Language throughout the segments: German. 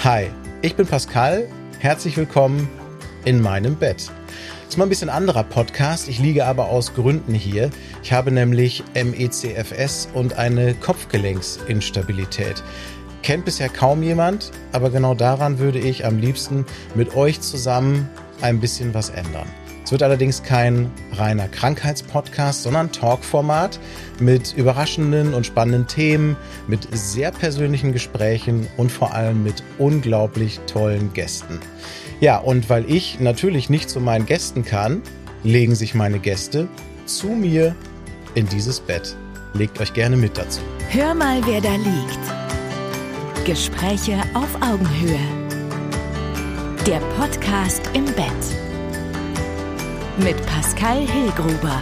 Hi, ich bin Pascal. Herzlich willkommen in meinem Bett. Das ist mal ein bisschen anderer Podcast. Ich liege aber aus Gründen hier. Ich habe nämlich MECFS und eine Kopfgelenksinstabilität. Kennt bisher kaum jemand, aber genau daran würde ich am liebsten mit euch zusammen ein bisschen was ändern. Es wird allerdings kein reiner Krankheitspodcast, sondern Talkformat mit überraschenden und spannenden Themen, mit sehr persönlichen Gesprächen und vor allem mit unglaublich tollen Gästen. Ja, und weil ich natürlich nicht zu meinen Gästen kann, legen sich meine Gäste zu mir in dieses Bett. Legt euch gerne mit dazu. Hör mal, wer da liegt. Gespräche auf Augenhöhe. Der Podcast im Bett. Mit Pascal Hillgruber.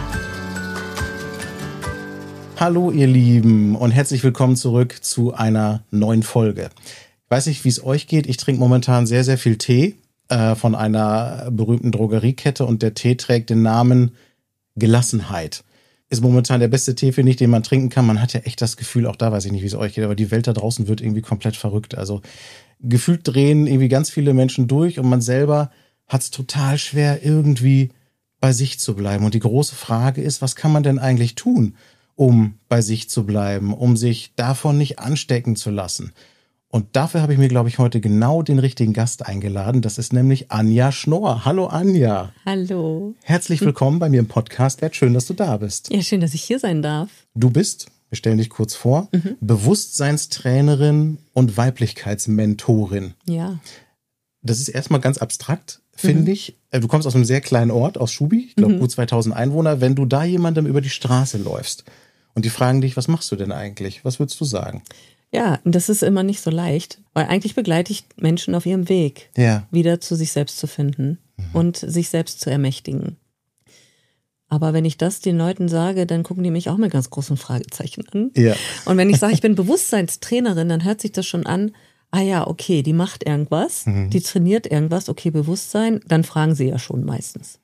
Hallo ihr Lieben und herzlich willkommen zurück zu einer neuen Folge. Ich weiß nicht, wie es euch geht. Ich trinke momentan sehr, sehr viel Tee von einer berühmten Drogeriekette und der Tee trägt den Namen Gelassenheit. Ist momentan der beste Tee, finde ich, den man trinken kann. Man hat ja echt das Gefühl, auch da weiß ich nicht, wie es euch geht, aber die Welt da draußen wird irgendwie komplett verrückt. Also gefühlt drehen irgendwie ganz viele Menschen durch und man selber hat es total schwer, irgendwie bei sich zu bleiben. Und die große Frage ist, was kann man denn eigentlich tun, um bei sich zu bleiben, um sich davon nicht anstecken zu lassen? Und dafür habe ich mir, glaube ich, heute genau den richtigen Gast eingeladen. Das ist nämlich Anja Schnorr. Hallo Anja. Hallo. Herzlich willkommen bei mir im Podcast. Schön, dass du da bist. Ja, schön, dass ich hier sein darf. Du bist, wir stellen dich kurz vor, Bewusstseinstrainerin und Weiblichkeitsmentorin. Ja. Das ist erstmal ganz abstrakt, finde ich. Du kommst aus einem sehr kleinen Ort, aus Schubi, ich glaube gut 2000 Einwohner. Wenn du da jemandem über die Straße läufst und die fragen dich, was machst du denn eigentlich? Was würdest du sagen? Ja, das ist immer nicht so leicht, weil eigentlich begleite ich Menschen auf ihrem Weg, wieder zu sich selbst zu finden und sich selbst zu ermächtigen. Aber wenn ich das den Leuten sage, dann gucken die mich auch mit ganz großen Fragezeichen an. Ja. Und wenn ich sage, ich bin Bewusstseinstrainerin, dann hört sich das schon an, ah ja, okay, die macht irgendwas, die trainiert irgendwas, okay, Bewusstsein, dann fragen sie ja schon meistens,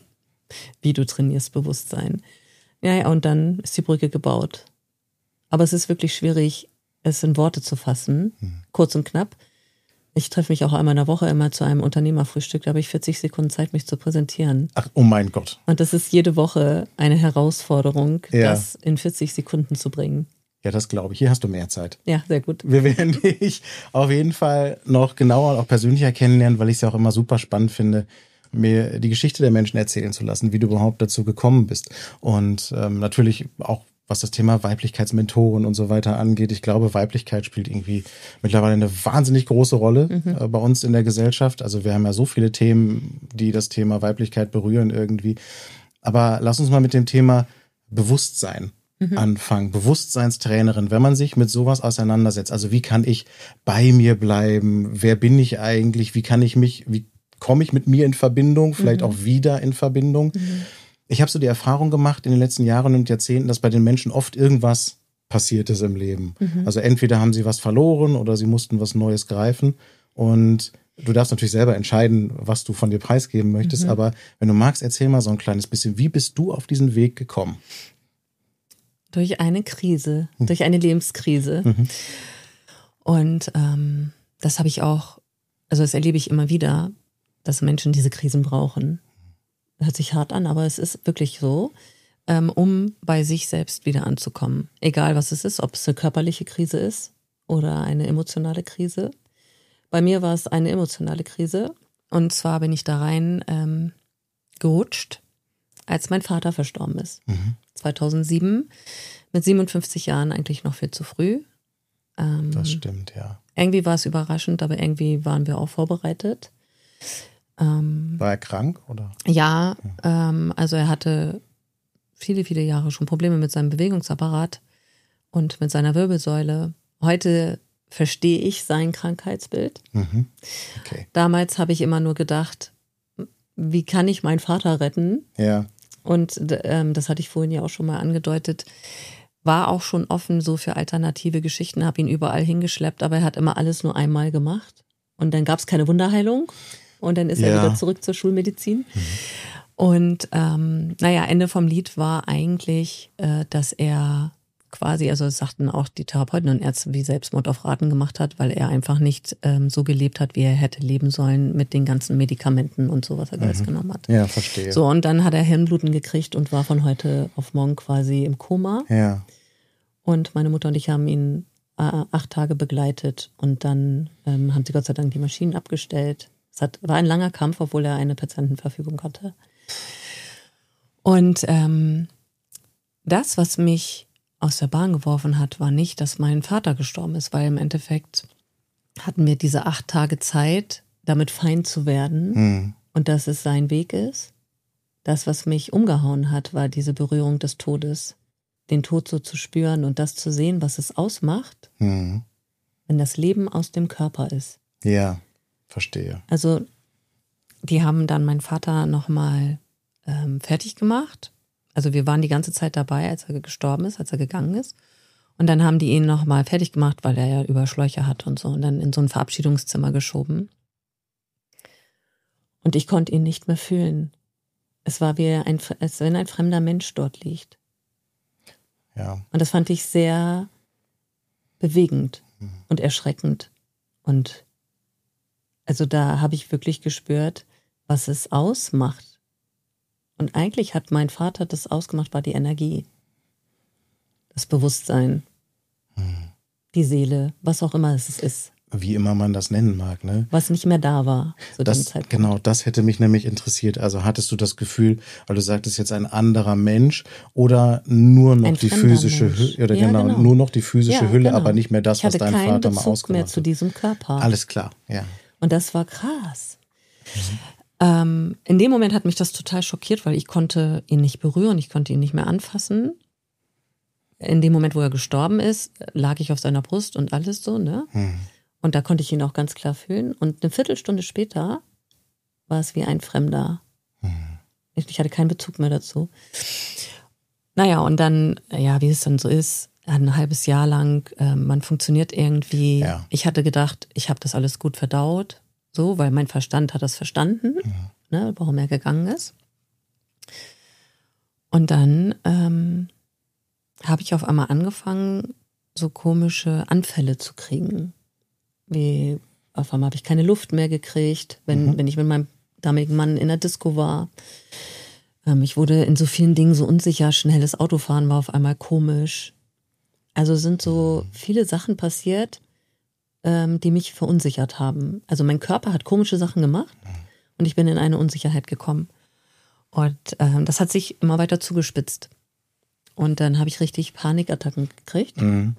wie du trainierst Bewusstsein. Ja, und dann ist die Brücke gebaut. Aber es ist wirklich schwierig, es in Worte zu fassen, kurz und knapp. Ich treffe mich auch einmal in der Woche immer zu einem Unternehmerfrühstück, da habe ich 40 Sekunden Zeit, mich zu präsentieren. Ach, oh mein Gott. Und das ist jede Woche eine Herausforderung, das in 40 Sekunden zu bringen. Ja, das glaube ich. Hier hast du mehr Zeit. Ja, sehr gut. Wir werden dich auf jeden Fall noch genauer und auch persönlicher kennenlernen, weil ich es ja auch immer super spannend finde, mir die Geschichte der Menschen erzählen zu lassen, wie du überhaupt dazu gekommen bist. Und natürlich auch, was das Thema Weiblichkeitsmentoren und so weiter angeht. Ich glaube, Weiblichkeit spielt irgendwie mittlerweile eine wahnsinnig große Rolle bei uns in der Gesellschaft. Also wir haben ja so viele Themen, die das Thema Weiblichkeit berühren irgendwie. Aber lass uns mal mit dem Thema Bewusstsein anfangen. Bewusstseinstrainerin, wenn man sich mit sowas auseinandersetzt. Also wie kann ich bei mir bleiben? Wer bin ich eigentlich? Wie komme ich mit mir in Verbindung? Vielleicht auch wieder in Verbindung? Ich habe so die Erfahrung gemacht in den letzten Jahren und Jahrzehnten, dass bei den Menschen oft irgendwas passiert ist im Leben. Also entweder haben sie was verloren oder sie mussten was Neues greifen. Und du darfst natürlich selber entscheiden, was du von dir preisgeben möchtest. Aber wenn du magst, erzähl mal so ein kleines bisschen, wie bist du auf diesen Weg gekommen? Durch eine Krise, durch eine Lebenskrise. Und das habe ich auch, also das erlebe ich immer wieder, dass Menschen diese Krisen brauchen. Hört sich hart an, aber es ist wirklich so, um bei sich selbst wieder anzukommen. Egal was es ist, ob es eine körperliche Krise ist oder eine emotionale Krise. Bei mir war es eine emotionale Krise. Und zwar bin ich da rein gerutscht, als mein Vater verstorben ist. 2007, mit 57 Jahren, eigentlich noch viel zu früh. Das stimmt, ja. Irgendwie war es überraschend, aber irgendwie waren wir auch vorbereitet. War er krank, oder? Ja, also er hatte viele, viele Jahre schon Probleme mit seinem Bewegungsapparat und mit seiner Wirbelsäule. Heute verstehe ich sein Krankheitsbild. Okay. Damals habe ich immer nur gedacht, wie kann ich meinen Vater retten? Ja. Und das hatte ich vorhin ja auch schon mal angedeutet, war auch schon offen so für alternative Geschichten, habe ihn überall hingeschleppt, aber er hat immer alles nur einmal gemacht. Und dann gab es keine Wunderheilung und dann ist er wieder zurück zur Schulmedizin. Und Ende vom Lied war eigentlich, dass er quasi, also es sagten auch die Therapeuten und Ärzte, wie Selbstmord auf Raten gemacht hat, weil er einfach nicht so gelebt hat, wie er hätte leben sollen mit den ganzen Medikamenten und so, was er alles genommen hat. Ja, verstehe. So, und dann hat er Hirnbluten gekriegt und war von heute auf morgen quasi im Koma. Ja. Und meine Mutter und ich haben ihn 8 Tage begleitet und dann haben sie Gott sei Dank die Maschinen abgestellt. War ein langer Kampf, obwohl er eine Patientenverfügung hatte. Und das, was mich aus der Bahn geworfen hat, war nicht, dass mein Vater gestorben ist, weil im Endeffekt hatten wir diese 8 Tage Zeit, damit fein zu werden und dass es sein Weg ist. Das, was mich umgehauen hat, war diese Berührung des Todes. Den Tod so zu spüren und das zu sehen, was es ausmacht, wenn das Leben aus dem Körper ist. Ja, verstehe. Also die haben dann meinen Vater nochmal fertig gemacht. Also wir waren die ganze Zeit dabei, als er gestorben ist, als er gegangen ist. Und dann haben die ihn nochmal fertig gemacht, weil er ja Überschläuche hat und so. Und dann in so ein Verabschiedungszimmer geschoben. Und ich konnte ihn nicht mehr fühlen. Es war wie als wenn ein fremder Mensch dort liegt. Ja. Und das fand ich sehr bewegend und erschreckend. Und also da habe ich wirklich gespürt, was es ausmacht. Und eigentlich hat mein Vater das ausgemacht, war die Energie, das Bewusstsein, die Seele, was auch immer es ist. Wie immer man das nennen mag, ne? Was nicht mehr da war zu dem Zeitpunkt. Genau, das hätte mich nämlich interessiert. Also hattest du das Gefühl, weil du sagtest jetzt ein anderer Mensch oder nur noch die physische Hülle, oder genau, nur noch die physische Hülle, aber nicht mehr das, was dein Vater mal ausgemacht hat. Ich hatte keinen Bezug mehr zu diesem Körper. Alles klar, ja. Und das war krass. In dem Moment hat mich das total schockiert, weil ich konnte ihn nicht berühren, ich konnte ihn nicht mehr anfassen. In dem Moment, wo er gestorben ist, lag ich auf seiner Brust und alles so, ne? Und da konnte ich ihn auch ganz klar fühlen. Und eine Viertelstunde später war es wie ein Fremder. Ich hatte keinen Bezug mehr dazu. Naja, und dann, ja, wie es dann so ist, ein halbes Jahr lang, man funktioniert irgendwie. Ja. Ich hatte gedacht, ich habe das alles gut verdaut. So, weil mein Verstand hat das verstanden, ne, warum er gegangen ist. Und dann habe ich auf einmal angefangen, so komische Anfälle zu kriegen. Wie auf einmal habe ich keine Luft mehr gekriegt, wenn ich mit meinem damaligen Mann in der Disco war. Ich wurde in so vielen Dingen so unsicher, schnelles Autofahren war auf einmal komisch. Also sind so viele Sachen passiert, die mich verunsichert haben. Also mein Körper hat komische Sachen gemacht und ich bin in eine Unsicherheit gekommen. Und das hat sich immer weiter zugespitzt. Und dann habe ich richtig Panikattacken gekriegt.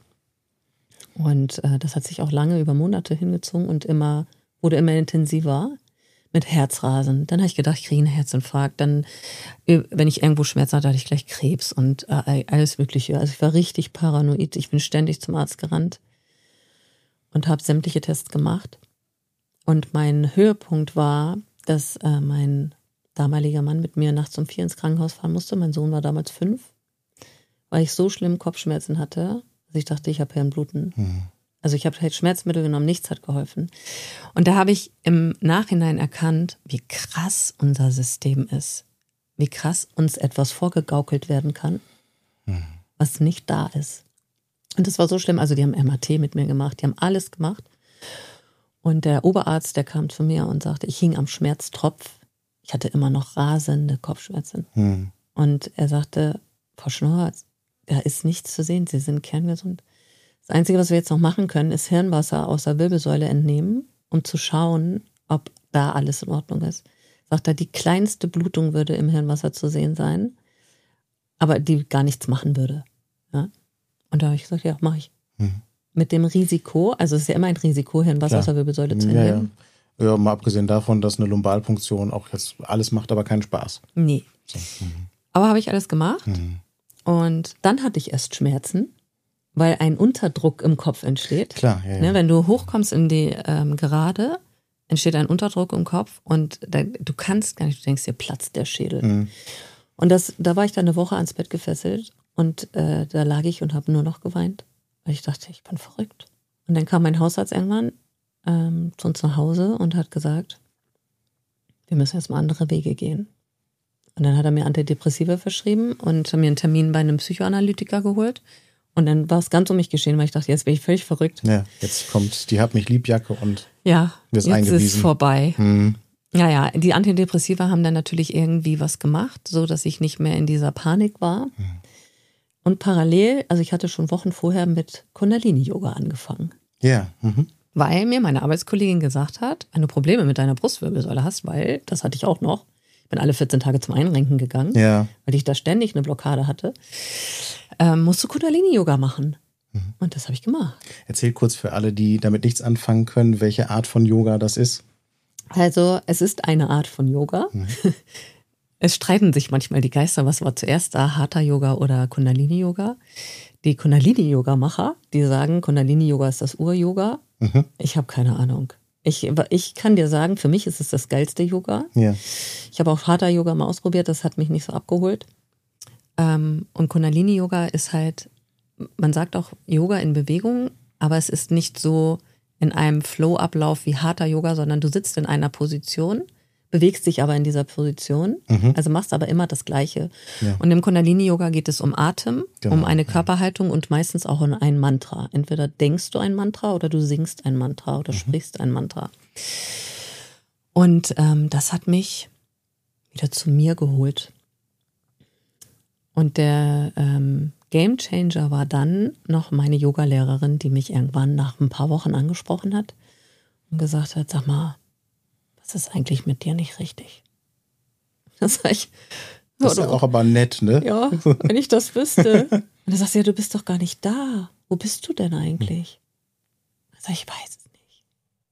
Und das hat sich auch lange über Monate hingezogen und wurde immer intensiver mit Herzrasen. Dann habe ich gedacht, ich kriege einen Herzinfarkt. Dann, wenn ich irgendwo Schmerzen hatte, hatte ich gleich Krebs und alles Mögliche. Also ich war richtig paranoid. Ich bin ständig zum Arzt gerannt und habe sämtliche Tests gemacht. Und mein Höhepunkt war, dass mein damaliger Mann mit mir nachts um 4 ins Krankenhaus fahren musste. Mein Sohn war damals 5, weil ich so schlimm Kopfschmerzen hatte, dass ich dachte, ich habe Hirnbluten. Also ich habe halt Schmerzmittel genommen, nichts hat geholfen. Und da habe ich im Nachhinein erkannt, wie krass unser System ist. Wie krass uns etwas vorgegaukelt werden kann, was nicht da ist. Und das war so schlimm, also die haben MRT mit mir gemacht, die haben alles gemacht. Und der Oberarzt, der kam zu mir und sagte, ich hing am Schmerztropf. Ich hatte immer noch rasende Kopfschmerzen. Und er sagte, Frau Schnorr, da ist nichts zu sehen, Sie sind kerngesund. Das Einzige, was wir jetzt noch machen können, ist Hirnwasser aus der Wirbelsäule entnehmen, um zu schauen, ob da alles in Ordnung ist. Sagt er, die kleinste Blutung würde im Hirnwasser zu sehen sein, aber die gar nichts machen würde. Ja? Und da habe ich gesagt, ja, mache ich. Mit dem Risiko, also es ist ja immer ein Risiko, Hirnwasser aus der Wirbelsäule zu entnehmen. Ja, mal abgesehen davon, dass eine Lumbalpunktion auch jetzt alles macht, aber keinen Spaß. Nee. So. Aber habe ich alles gemacht. Und dann hatte ich erst Schmerzen, weil ein Unterdruck im Kopf entsteht. Klar, ja. Ne, wenn du hochkommst in die Gerade, entsteht ein Unterdruck im Kopf und du kannst gar nicht, du denkst, dir platzt der Schädel. Und da war ich dann eine Woche ans Bett gefesselt und da lag ich und habe nur noch geweint, weil ich dachte, ich bin verrückt. Und dann kam mein Hausarzt irgendwann zu uns nach Hause und hat gesagt, wir müssen jetzt mal andere Wege gehen. Und dann hat er mir Antidepressiva verschrieben und mir einen Termin bei einem Psychoanalytiker geholt. Und dann war es ganz um mich geschehen, weil ich dachte, jetzt bin ich völlig verrückt. Ja, jetzt kommt die Hab-mich-lieb-Jacke und ja, wird jetzt eingewiesen. ist es vorbei. Ja, die Antidepressiva haben dann natürlich irgendwie was gemacht, so dass ich nicht mehr in dieser Panik war. Und parallel, also ich hatte schon Wochen vorher mit Kundalini-Yoga angefangen. Ja. Weil mir meine Arbeitskollegin gesagt hat, wenn du Probleme mit deiner Brustwirbelsäule hast, weil das hatte ich auch noch, ich bin alle 14 Tage zum Einrenken gegangen, weil ich da ständig eine Blockade hatte, musst du Kundalini-Yoga machen. Und das habe ich gemacht. Erzähl kurz für alle, die damit nichts anfangen können, welche Art von Yoga das ist. Also es ist eine Art von Yoga. Es streiten sich manchmal die Geister, was war zuerst da, Hatha-Yoga oder Kundalini-Yoga. Die Kundalini-Yoga-Macher, die sagen, Kundalini-Yoga ist das Ur-Yoga. Ich habe keine Ahnung. Ich kann dir sagen, für mich ist es das geilste Yoga. Ja. Ich habe auch Hatha-Yoga mal ausprobiert, das hat mich nicht so abgeholt. Und Kundalini-Yoga ist halt, man sagt auch Yoga in Bewegung, aber es ist nicht so in einem Flow-Ablauf wie Hatha-Yoga, sondern du sitzt in einer Position, bewegst dich aber in dieser Position, also machst aber immer das Gleiche. Ja. Und im Kundalini-Yoga geht es um Atem, um eine Körperhaltung und meistens auch um ein Mantra. Entweder denkst du ein Mantra oder du singst ein Mantra oder sprichst ein Mantra. Und das hat mich wieder zu mir geholt. Und der Gamechanger war dann noch meine Yogalehrerin, die mich irgendwann nach ein paar Wochen angesprochen hat und gesagt hat, sag mal, was ist eigentlich mit dir nicht richtig? Das sag ich. Das ist ja auch aber nett, ne? Ja, wenn ich das wüsste. Und dann sagst du, ja, du bist doch gar nicht da. Wo bist du denn eigentlich? Dann sag ich, weiß es nicht.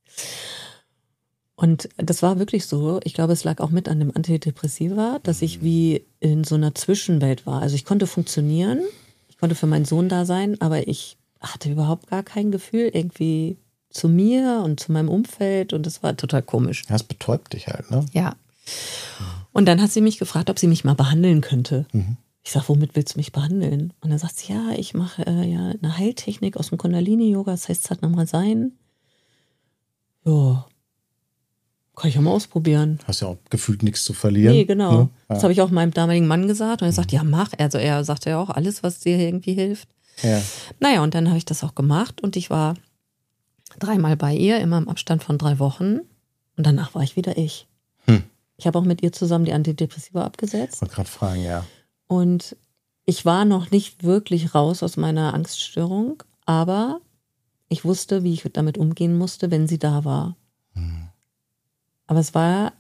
Und das war wirklich so, ich glaube, es lag auch mit an dem Antidepressiva, dass ich wie in so einer Zwischenwelt war. Also ich konnte funktionieren, ich konnte für meinen Sohn da sein, aber ich hatte überhaupt gar kein Gefühl irgendwie zu mir und zu meinem Umfeld und das war total komisch. Das betäubt dich halt, ne? Ja. Und dann hat sie mich gefragt, ob sie mich mal behandeln könnte. Ich sag, womit willst du mich behandeln? Und dann sagt sie, ja, ich mache eine Heiltechnik aus dem Kundalini-Yoga, das heißt Satnam Sein. Ja, kann ich ja mal ausprobieren. Hast ja auch gefühlt nichts zu verlieren. Nee, genau. Ja. Das habe ich auch meinem damaligen Mann gesagt und er sagt, ja, mach. Also er sagte ja auch, alles, was dir irgendwie hilft. Ja. Naja, und dann habe ich das auch gemacht und ich war 3-mal bei ihr, immer im Abstand von 3 Wochen. Und danach war ich wieder ich. Ich habe auch mit ihr zusammen die Antidepressiva abgesetzt. Ich wollte gerade fragen, ja. Und ich war noch nicht wirklich raus aus meiner Angststörung, aber ich wusste, wie ich damit umgehen musste, wenn sie da war. Aber es war,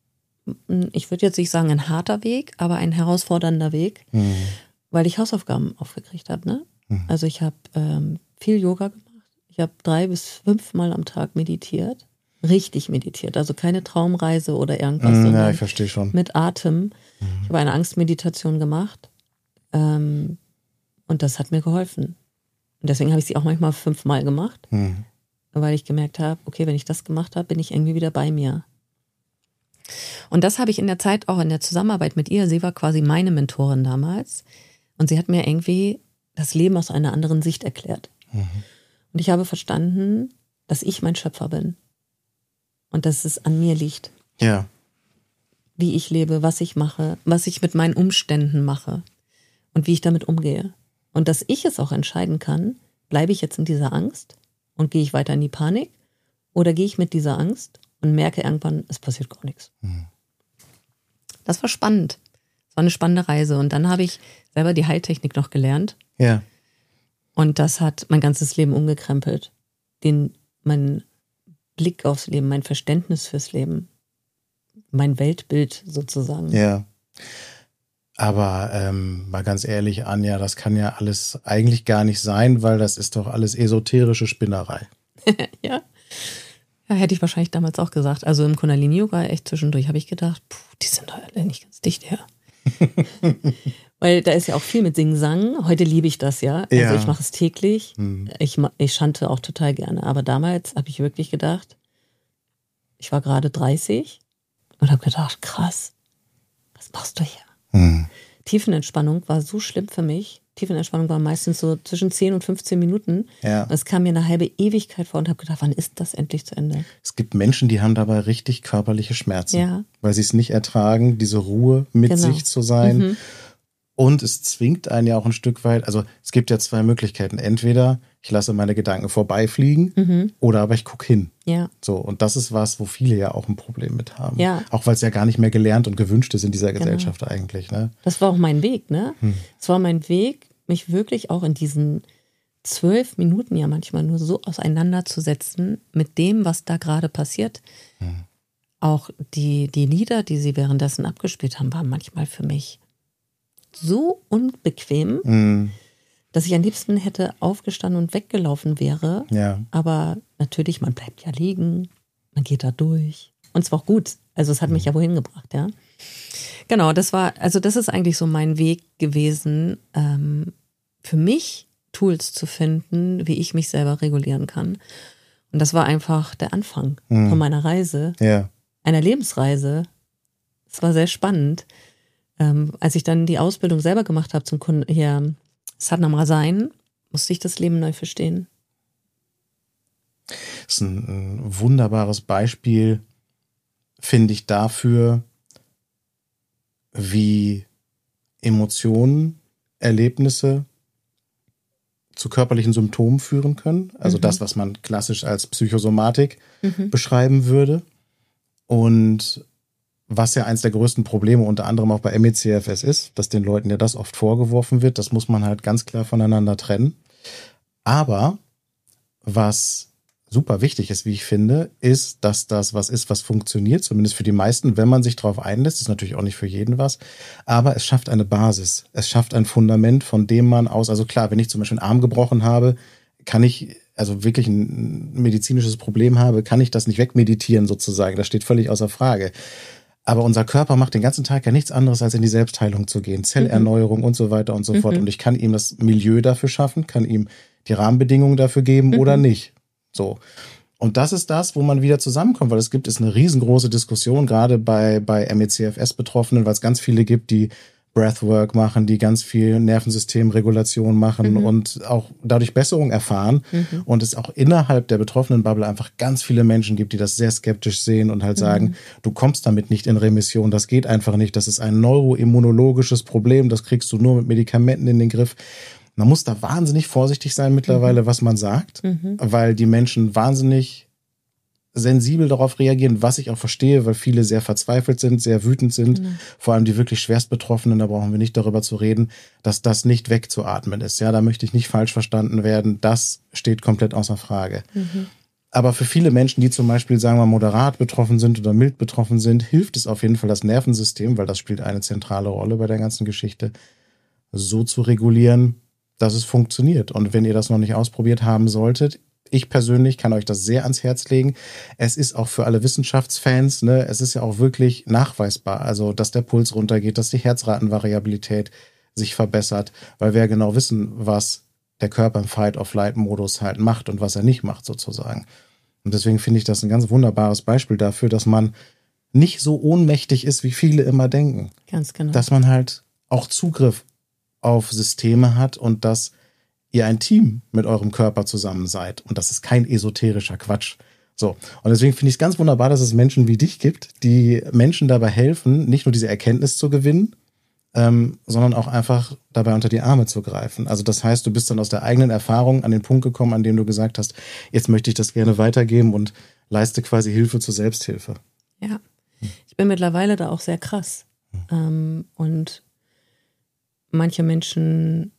ich würde jetzt nicht sagen ein harter Weg, aber ein herausfordernder Weg, weil ich Hausaufgaben aufgekriegt habe. Ne? Also ich habe viel Yoga gemacht. Ich habe 3 bis 5 Mal am Tag meditiert. Richtig meditiert. Also keine Traumreise oder irgendwas. Ja, ich verstehe schon. Mit Atem. Ich habe eine Angstmeditation gemacht. Und das hat mir geholfen. Und deswegen habe ich sie auch manchmal 5 Mal gemacht. Weil ich gemerkt habe, okay, wenn ich das gemacht habe, bin ich irgendwie wieder bei mir. Und das habe ich in der Zeit auch in der Zusammenarbeit mit ihr. Sie war quasi meine Mentorin damals. Und sie hat mir irgendwie das Leben aus einer anderen Sicht erklärt. Und ich habe verstanden, dass ich mein Schöpfer bin. Und dass es an mir liegt. Ja. Wie ich lebe, was ich mache, was ich mit meinen Umständen mache und wie ich damit umgehe. Und dass ich es auch entscheiden kann, bleibe ich jetzt in dieser Angst und gehe ich weiter in die Panik oder gehe ich mit dieser Angst und merke irgendwann, es passiert gar nichts. Das war spannend. Das war eine spannende Reise. Und dann habe ich selber die Heiltechnik noch gelernt. Ja. Und das hat mein ganzes Leben umgekrempelt. Mein Blick aufs Leben, mein Verständnis fürs Leben, mein Weltbild sozusagen. Ja. Aber mal ganz ehrlich, Anja, das kann ja alles eigentlich gar nicht sein, weil das ist doch alles esoterische Spinnerei. Ja. Ja, hätte ich wahrscheinlich damals auch gesagt. Also im Kundalini-Yoga echt zwischendurch habe ich gedacht, die sind doch alle nicht ganz dicht her. Weil da ist ja auch viel mit Sing-Sang. Heute liebe ich das ja. Also ich mache es täglich. Ich chante auch total gerne. Aber damals habe ich wirklich gedacht, ich war gerade 30 und habe gedacht, krass, was machst du hier? Tiefenentspannung war so schlimm für mich. Tiefenentspannung war meistens so zwischen 10 und 15 Minuten. Ja. Es kam mir eine halbe Ewigkeit vor und habe gedacht, wann ist das endlich zu Ende? Es gibt Menschen, die haben dabei richtig körperliche Schmerzen, weil sie es nicht ertragen, diese Ruhe mit sich zu sein. Und es zwingt einen ja auch ein Stück weit, also es gibt ja zwei Möglichkeiten. Entweder ich lasse meine Gedanken vorbeifliegen oder aber ich gucke hin. Ja. So, und das ist was, wo viele ja auch ein Problem mit haben. Ja. Auch weil es ja gar nicht mehr gelernt und gewünscht ist in dieser Gesellschaft eigentlich. Ne? Das war auch mein Weg, ne? Es war mein Weg, mich wirklich auch in diesen 12 Minuten ja manchmal nur so auseinanderzusetzen mit dem, was da gerade passiert. Auch die Lieder, die sie währenddessen abgespielt haben, waren manchmal für mich so unbequem, dass ich am liebsten hätte aufgestanden und weggelaufen wäre. Ja. Aber natürlich, man bleibt ja liegen, man geht da durch. Und es war auch gut. Also es hat mich ja wohin gebracht, ja. Genau, das ist eigentlich so mein Weg gewesen, für mich Tools zu finden, wie ich mich selber regulieren kann. Und das war einfach der Anfang von meiner Reise, einer Lebensreise. Es war sehr spannend. Als ich dann die Ausbildung selber gemacht habe zum Kunden hier Sadhana sein, musste ich das Leben neu verstehen. Das ist ein wunderbares Beispiel, finde ich, dafür, wie Emotionen, Erlebnisse zu körperlichen Symptomen führen können. Also das, was man klassisch als Psychosomatik beschreiben würde. Und was ja eins der größten Probleme unter anderem auch bei MECFS ist, dass den Leuten ja das oft vorgeworfen wird, das muss man halt ganz klar voneinander trennen. Aber was super wichtig ist, wie ich finde, ist, dass das was ist, was funktioniert, zumindest für die meisten, wenn man sich darauf einlässt. Das ist natürlich auch nicht für jeden was, aber es schafft eine Basis. Es schafft ein Fundament, von dem man aus, also klar, wenn ich zum Beispiel einen Arm gebrochen habe, kann ich, also wirklich ein medizinisches Problem habe, kann ich das nicht wegmeditieren sozusagen. Das steht völlig außer Frage. Aber unser Körper macht den ganzen Tag ja nichts anderes, als in die Selbstheilung zu gehen, Zellerneuerung und so weiter und so fort. Und ich kann ihm das Milieu dafür schaffen, kann ihm die Rahmenbedingungen dafür geben oder nicht. So. Und das ist das, wo man wieder zusammenkommt, weil es eine riesengroße Diskussion, gerade bei MECFS-Betroffenen, weil es ganz viele gibt, die Breathwork machen, die ganz viel Nervensystemregulation machen und auch dadurch Besserung erfahren. Und es auch innerhalb der betroffenen Bubble einfach ganz viele Menschen gibt, die das sehr skeptisch sehen und halt sagen, du kommst damit nicht in Remission, das geht einfach nicht, das ist ein neuroimmunologisches Problem, das kriegst du nur mit Medikamenten in den Griff. Man muss da wahnsinnig vorsichtig sein mittlerweile, was man sagt, weil die Menschen wahnsinnig sensibel darauf reagieren, was ich auch verstehe, weil viele sehr verzweifelt sind, sehr wütend sind, vor allem die wirklich schwerst Betroffenen, da brauchen wir nicht darüber zu reden, dass das nicht wegzuatmen ist. Ja, da möchte ich nicht falsch verstanden werden, das steht komplett außer Frage. Aber für viele Menschen, die zum Beispiel, sagen wir, moderat betroffen sind oder mild betroffen sind, hilft es auf jeden Fall, das Nervensystem, weil das spielt eine zentrale Rolle bei der ganzen Geschichte, so zu regulieren, dass es funktioniert. Und wenn ihr das noch nicht ausprobiert haben solltet, ich persönlich kann euch das sehr ans Herz legen. Es ist auch für alle Wissenschaftsfans, ne, es ist ja auch wirklich nachweisbar, also dass der Puls runtergeht, dass die Herzratenvariabilität sich verbessert, weil wir ja genau wissen, was der Körper im Fight-or-Flight-Modus halt macht und was er nicht macht sozusagen. Und deswegen finde ich das ein ganz wunderbares Beispiel dafür, dass man nicht so ohnmächtig ist, wie viele immer denken. Ganz genau. Dass man halt auch Zugriff auf Systeme hat und dass ihr ein Team mit eurem Körper zusammen seid. Und das ist kein esoterischer Quatsch. So. Und deswegen finde ich es ganz wunderbar, dass es Menschen wie dich gibt, die Menschen dabei helfen, nicht nur diese Erkenntnis zu gewinnen, sondern auch einfach dabei unter die Arme zu greifen. Also das heißt, du bist dann aus der eigenen Erfahrung an den Punkt gekommen, an dem du gesagt hast, jetzt möchte ich das gerne weitergeben und leiste quasi Hilfe zur Selbsthilfe. Ja, ich bin mittlerweile da auch sehr krass. Und manche Menschen,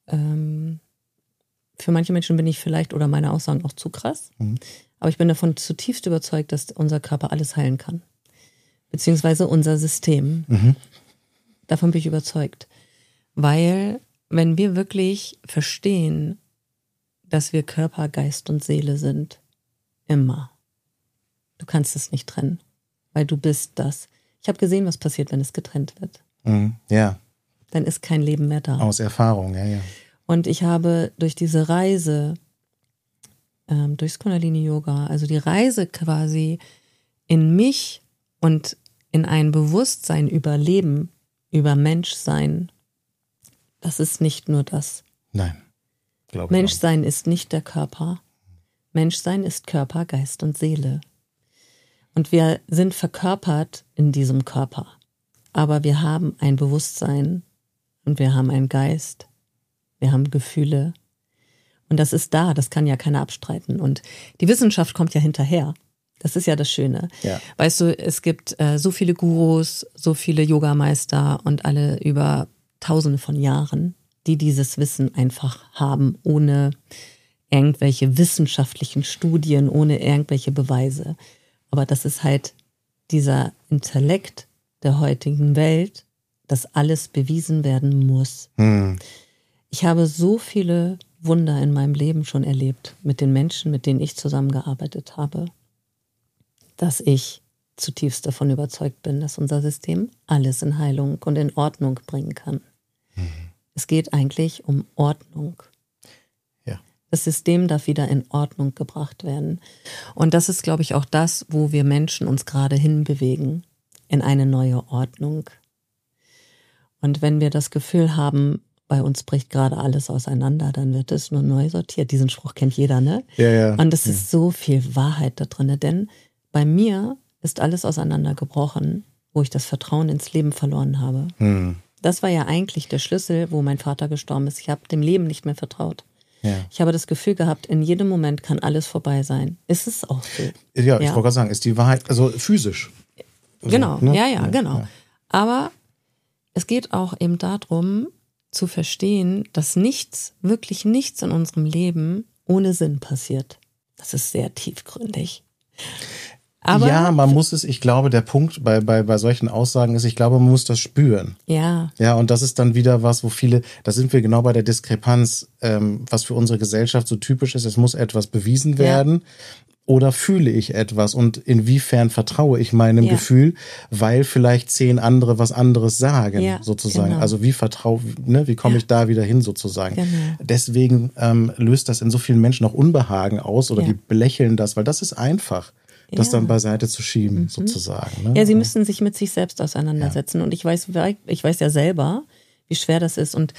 für manche Menschen bin ich vielleicht oder meine Aussagen auch zu krass. Aber ich bin davon zutiefst überzeugt, dass unser Körper alles heilen kann. Beziehungsweise unser System. Davon bin ich überzeugt. Weil, wenn wir wirklich verstehen, dass wir Körper, Geist und Seele sind, immer. Du kannst es nicht trennen, weil du bist das. Ich habe gesehen, was passiert, wenn es getrennt wird. Ja. Dann ist kein Leben mehr da. Aus Erfahrung, ja. Und ich habe durch diese Reise, durchs Kundalini-Yoga, also die Reise quasi in mich und in ein Bewusstsein über Leben, über Menschsein, das ist nicht nur das. Nein, glaube ich nicht. Menschsein ist nicht der Körper. Menschsein ist Körper, Geist und Seele. Und wir sind verkörpert in diesem Körper. Aber wir haben ein Bewusstsein, und wir haben einen Geist, wir haben Gefühle. Und das ist da, das kann ja keiner abstreiten. Und die Wissenschaft kommt ja hinterher. Das ist ja das Schöne. Ja. Weißt du, es gibt so viele Gurus, so viele Yogameister und alle über Tausende von Jahren, die dieses Wissen einfach haben, ohne irgendwelche wissenschaftlichen Studien, ohne irgendwelche Beweise. Aber das ist halt dieser Intellekt der heutigen Welt, dass alles bewiesen werden muss. Ich habe so viele Wunder in meinem Leben schon erlebt mit den Menschen, mit denen ich zusammengearbeitet habe, dass ich zutiefst davon überzeugt bin, dass unser System alles in Heilung und in Ordnung bringen kann. Es geht eigentlich um Ordnung. Ja. Das System darf wieder in Ordnung gebracht werden. Und das ist, glaube ich, auch das, wo wir Menschen uns gerade hinbewegen, in eine neue Ordnung. Und wenn wir das Gefühl haben, bei uns bricht gerade alles auseinander, dann wird es nur neu sortiert. Diesen Spruch kennt jeder, ne? Ja. Und es ist so viel Wahrheit da drin, denn bei mir ist alles auseinandergebrochen, wo ich das Vertrauen ins Leben verloren habe. Das war ja eigentlich der Schlüssel, wo mein Vater gestorben ist. Ich habe dem Leben nicht mehr vertraut. Ja. Ich habe das Gefühl gehabt, in jedem Moment kann alles vorbei sein. Ist es auch so? Ja, ich wollte gerade sagen, ist die Wahrheit, also physisch. Genau, also, ne? ja, genau. Ja. Aber es geht auch eben darum, zu verstehen, dass nichts, wirklich nichts in unserem Leben ohne Sinn passiert. Das ist sehr tiefgründig. Aber ja, man muss es, ich glaube, der Punkt bei solchen Aussagen ist, ich glaube, man muss das spüren. Ja. Ja, und das ist dann wieder was, wo viele, da sind wir genau bei der Diskrepanz, was für unsere Gesellschaft so typisch ist, es muss etwas bewiesen werden. Oder fühle ich etwas und inwiefern vertraue ich meinem Gefühl, weil vielleicht 10 andere was anderes sagen, sozusagen. Genau. Also wie komme ich da wieder hin, sozusagen. Genau. Deswegen löst das in so vielen Menschen auch Unbehagen aus oder die belächeln das, weil das ist einfach, das dann beiseite zu schieben, sozusagen. Ne? Ja, sie müssen sich mit sich selbst auseinandersetzen. Und ich weiß ja selber, wie schwer das ist. Und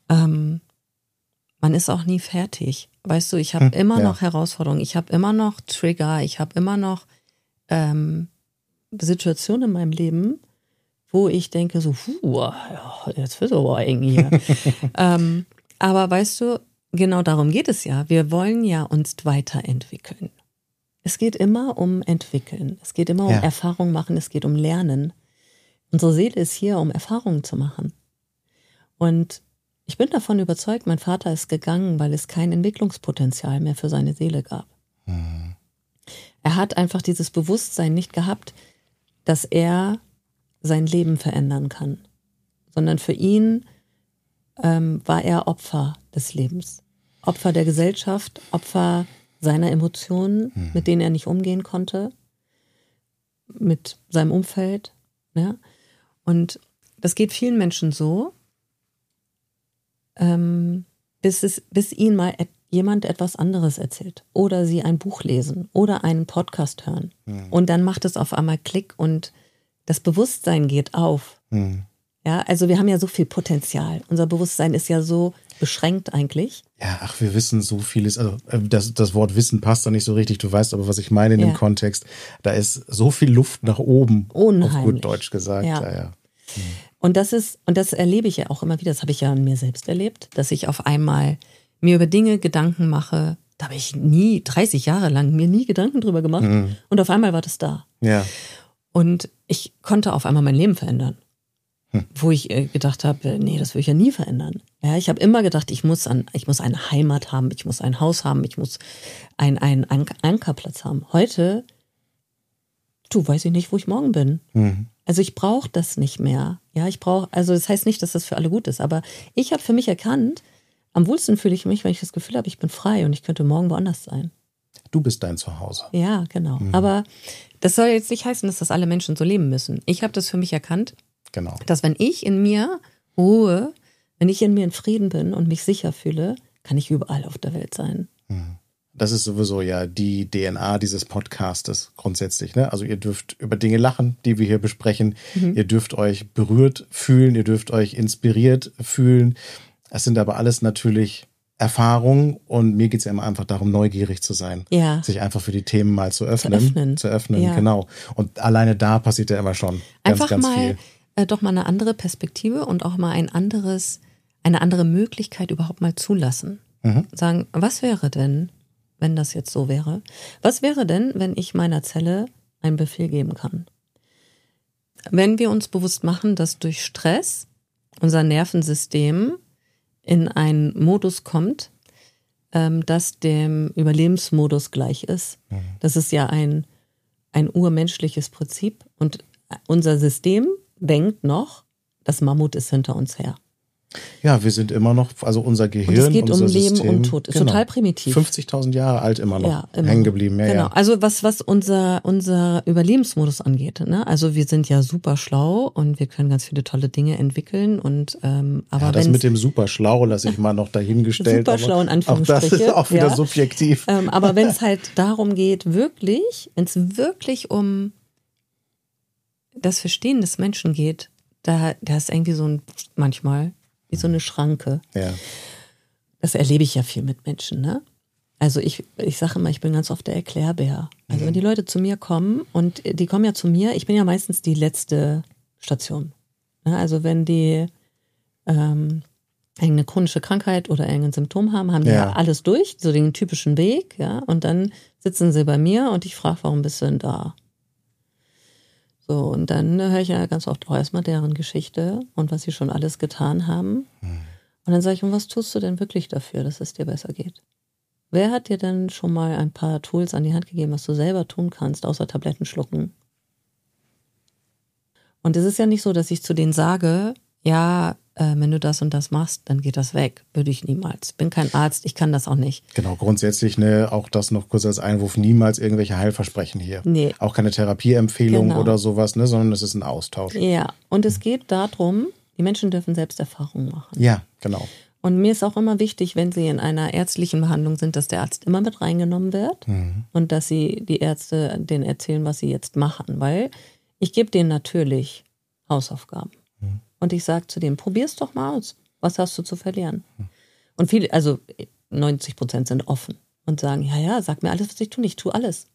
man ist auch nie fertig. Weißt du, ich habe immer noch Herausforderungen, ich habe immer noch Trigger, ich habe immer noch Situationen in meinem Leben, wo ich denke so, jetzt wird es aber eng hier. Aber weißt du, genau darum geht es ja. Wir wollen ja uns weiterentwickeln. Es geht immer um Entwickeln. Es geht immer um Erfahrung machen. Es geht um Lernen. Unsere Seele ist hier, um Erfahrungen zu machen. Und ich bin davon überzeugt, mein Vater ist gegangen, weil es kein Entwicklungspotenzial mehr für seine Seele gab. Er hat einfach dieses Bewusstsein nicht gehabt, dass er sein Leben verändern kann. Sondern für ihn war er Opfer des Lebens. Opfer der Gesellschaft, Opfer seiner Emotionen, mit denen er nicht umgehen konnte, mit seinem Umfeld. Ja? Und das geht vielen Menschen so, bis ihnen mal jemand etwas anderes erzählt oder sie ein Buch lesen oder einen Podcast hören. Und dann macht es auf einmal Klick und das Bewusstsein geht auf. Ja, also wir haben ja so viel Potenzial. Unser Bewusstsein ist ja so beschränkt eigentlich. Ja, wir wissen so vieles. Also das Wort Wissen passt da nicht so richtig. Du weißt aber, was ich meine in dem Kontext. Da ist so viel Luft nach oben, unheimlich. Auf gut Deutsch gesagt. Ja. Und das erlebe ich ja auch immer wieder, das habe ich ja an mir selbst erlebt, dass ich auf einmal mir über Dinge Gedanken mache, da habe ich 30 Jahre lang mir nie Gedanken drüber gemacht und auf einmal war das da. Ja. Und ich konnte auf einmal mein Leben verändern, wo ich gedacht habe, nee, das will ich ja nie verändern. Ja, ich habe immer gedacht, ich muss eine Heimat haben, ich muss ein Haus haben, ich muss einen Ankerplatz haben. Heute, weiß ich nicht, wo ich morgen bin. Also ich brauche das nicht mehr. Ja, also das heißt nicht, dass das für alle gut ist, aber ich habe für mich erkannt, am wohlsten fühle ich mich, wenn ich das Gefühl habe, ich bin frei und ich könnte morgen woanders sein. Du bist dein Zuhause. Ja, genau. Aber das soll jetzt nicht heißen, dass das alle Menschen so leben müssen. Ich habe das für mich erkannt, dass wenn ich in mir ruhe, wenn ich in mir in Frieden bin und mich sicher fühle, kann ich überall auf der Welt sein. Das ist sowieso ja die DNA dieses Podcastes grundsätzlich. Ne? Also ihr dürft über Dinge lachen, die wir hier besprechen. Ihr dürft euch berührt fühlen, ihr dürft euch inspiriert fühlen. Es sind aber alles natürlich Erfahrungen und mir geht es ja immer einfach darum, neugierig zu sein. Ja. Sich einfach für die Themen mal zu öffnen. Zu öffnen, genau. Und alleine da passiert ja immer schon ganz, einfach ganz mal viel. doch mal eine andere Perspektive und auch mal eine andere Möglichkeit überhaupt mal zulassen. Sagen, was wäre denn, wenn das jetzt so wäre? Was wäre denn, wenn ich meiner Zelle einen Befehl geben kann? Wenn wir uns bewusst machen, dass durch Stress unser Nervensystem in einen Modus kommt, das dem Überlebensmodus gleich ist. Das ist ja ein urmenschliches Prinzip und unser System denkt noch, das Mammut ist hinter uns her. Ja, wir sind immer noch, also unser Gehirn, und es geht unser um Leben System, und Tod. Ist total primitiv. 50.000 Jahre alt immer noch, immer hängen geblieben. Ja, genau. Ja. Also was unser Überlebensmodus angeht. Ne? Also wir sind ja super schlau und wir können ganz viele tolle Dinge entwickeln. Und aber das mit dem super schlau lasse ich mal noch dahingestellt. Super schlau in Anführungsstriche. Auch das ist auch wieder subjektiv. Aber wenn es halt darum geht, wenn es wirklich um das Verstehen des Menschen geht, da ist irgendwie manchmal wie so eine Schranke. Ja. Das erlebe ich ja viel mit Menschen, ne? Also ich sage immer, ich bin ganz oft der Erklärbär. Also wenn die Leute zu mir kommen und die kommen ja zu mir, ich bin ja meistens die letzte Station. Ja, also wenn die eine chronische Krankheit oder irgendein Symptom haben die ja alles durch, so den typischen Weg, ja, und dann sitzen sie bei mir und ich frage, warum bist du denn da? So, und dann höre ich ja ganz oft auch erstmal deren Geschichte und was sie schon alles getan haben. Und dann sage ich, und was tust du denn wirklich dafür, dass es dir besser geht? Wer hat dir denn schon mal ein paar Tools an die Hand gegeben, was du selber tun kannst, außer Tabletten schlucken? Und es ist ja nicht so, dass ich zu denen sage, ja, wenn du das und das machst, dann geht das weg. Würde ich niemals. Bin kein Arzt, ich kann das auch nicht. Genau, grundsätzlich, auch das noch kurz als Einwurf, niemals irgendwelche Heilversprechen hier. Nee. Auch keine Therapieempfehlung oder sowas, sondern es ist ein Austausch. Ja, und es geht darum, die Menschen dürfen selbst Erfahrungen machen. Ja, genau. Und mir ist auch immer wichtig, wenn sie in einer ärztlichen Behandlung sind, dass der Arzt immer mit reingenommen wird und dass die Ärzte denen erzählen, was sie jetzt machen. Weil ich gebe denen natürlich Hausaufgaben. Und ich sage zu denen, probier's doch mal aus. Was hast du zu verlieren? Und 90% sind offen und sagen, ja, sag mir alles, was ich tue. Ich tue alles.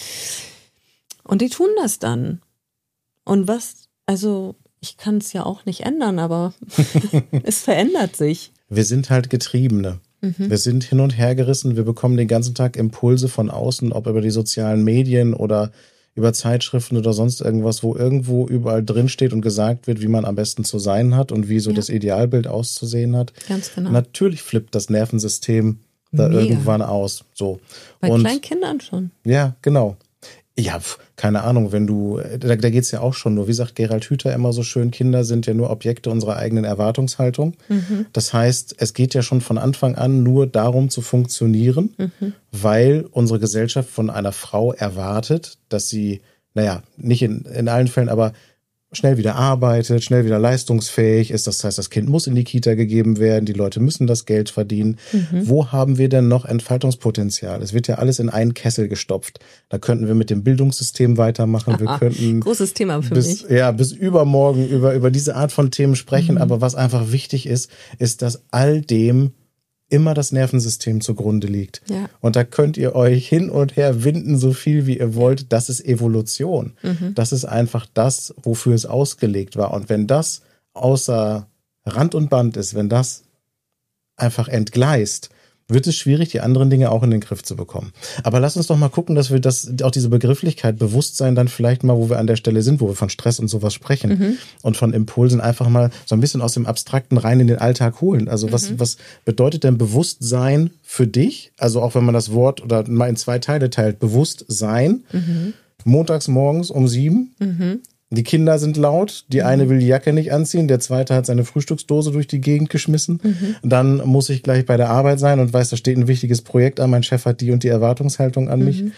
Und die tun das dann. Und ich kann es ja auch nicht ändern, aber es verändert sich. Wir sind halt Getriebene. Wir sind hin und her gerissen. Wir bekommen den ganzen Tag Impulse von außen, ob über die sozialen Medien oder über Zeitschriften oder sonst irgendwas, wo irgendwo überall drin steht und gesagt wird, wie man am besten zu sein hat und wie so das Idealbild auszusehen hat. Ganz genau. Natürlich flippt das Nervensystem da irgendwann aus. So. Bei kleinen Kindern schon. Ja, genau. Ja, keine Ahnung, da geht's ja auch schon nur, wie sagt Gerald Hüther immer so schön, Kinder sind ja nur Objekte unserer eigenen Erwartungshaltung. Das heißt, es geht ja schon von Anfang an nur darum zu funktionieren, weil unsere Gesellschaft von einer Frau erwartet, dass sie, nicht in allen Fällen, aber schnell wieder arbeitet, schnell wieder leistungsfähig ist. Das heißt, das Kind muss in die Kita gegeben werden, die Leute müssen das Geld verdienen. Wo haben wir denn noch Entfaltungspotenzial? Es wird ja alles in einen Kessel gestopft. Da könnten wir mit dem Bildungssystem weitermachen. Wir könnten großes Thema für mich. Bis übermorgen über diese Art von Themen sprechen. Aber was einfach wichtig ist, dass all dem immer das Nervensystem zugrunde liegt. Ja. Und da könnt ihr euch hin und her winden, so viel wie ihr wollt. Das ist Evolution. Das ist einfach das, wofür es ausgelegt war. Und wenn das außer Rand und Band ist, wenn das einfach entgleist, wird es schwierig, die anderen Dinge auch in den Griff zu bekommen. Aber lass uns doch mal gucken, dass wir auch diese Begrifflichkeit, Bewusstsein dann vielleicht mal, wo wir an der Stelle sind, wo wir von Stress und sowas sprechen und von Impulsen einfach mal so ein bisschen aus dem Abstrakten rein in den Alltag holen. Also was bedeutet denn Bewusstsein für dich? Also auch wenn man das Wort oder mal in 2 Teile teilt, Bewusstsein, montags morgens um 7, die Kinder sind laut, die eine will die Jacke nicht anziehen, der zweite hat seine Frühstücksdose durch die Gegend geschmissen. Dann muss ich gleich bei der Arbeit sein und weiß, da steht ein wichtiges Projekt an, mein Chef hat die und die Erwartungshaltung an mich.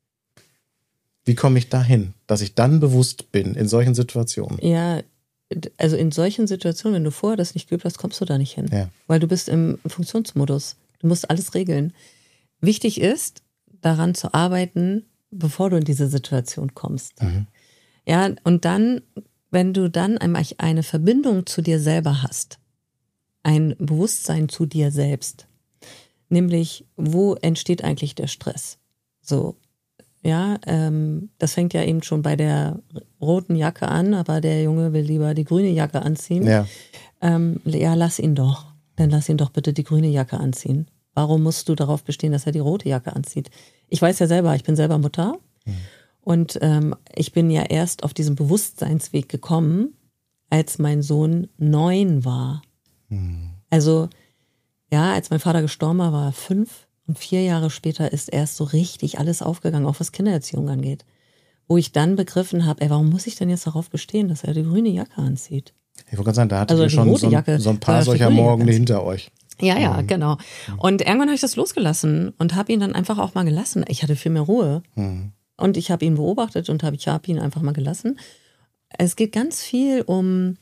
Wie komme ich dahin, dass ich dann bewusst bin in solchen Situationen? Ja, also in solchen Situationen, wenn du vorher das nicht geübt hast, kommst du da nicht hin. Ja. Weil du bist im Funktionsmodus. Du musst alles regeln. Wichtig ist, daran zu arbeiten, bevor du in diese Situation kommst. Ja, und dann, wenn du dann eine Verbindung zu dir selber hast, ein Bewusstsein zu dir selbst, nämlich, wo entsteht eigentlich der Stress? So, ja, das fängt ja eben schon bei der roten Jacke an, aber der Junge will lieber die grüne Jacke anziehen. Ja, lass ihn doch. Dann lass ihn doch bitte die grüne Jacke anziehen. Warum musst du darauf bestehen, dass er die rote Jacke anzieht? Ich weiß ja selber, ich bin selber Mutter. Und ich bin ja erst auf diesem Bewusstseinsweg gekommen, als mein Sohn 9 war. Also, ja, als mein Vater gestorben war, war er 5 und 4 Jahre später ist erst so richtig alles aufgegangen, auch was Kindererziehung angeht. Wo ich dann begriffen habe, warum muss ich denn jetzt darauf bestehen, dass er die grüne Jacke anzieht? Ich wollte gerade sagen, da hattet ihr schon so ein paar solcher Morgen hinter euch. Ja, genau. Und irgendwann habe ich das losgelassen und habe ihn dann einfach auch mal gelassen. Ich hatte viel mehr Ruhe. Und ich habe ihn beobachtet und ich habe ihn einfach mal gelassen. Es geht ganz viel um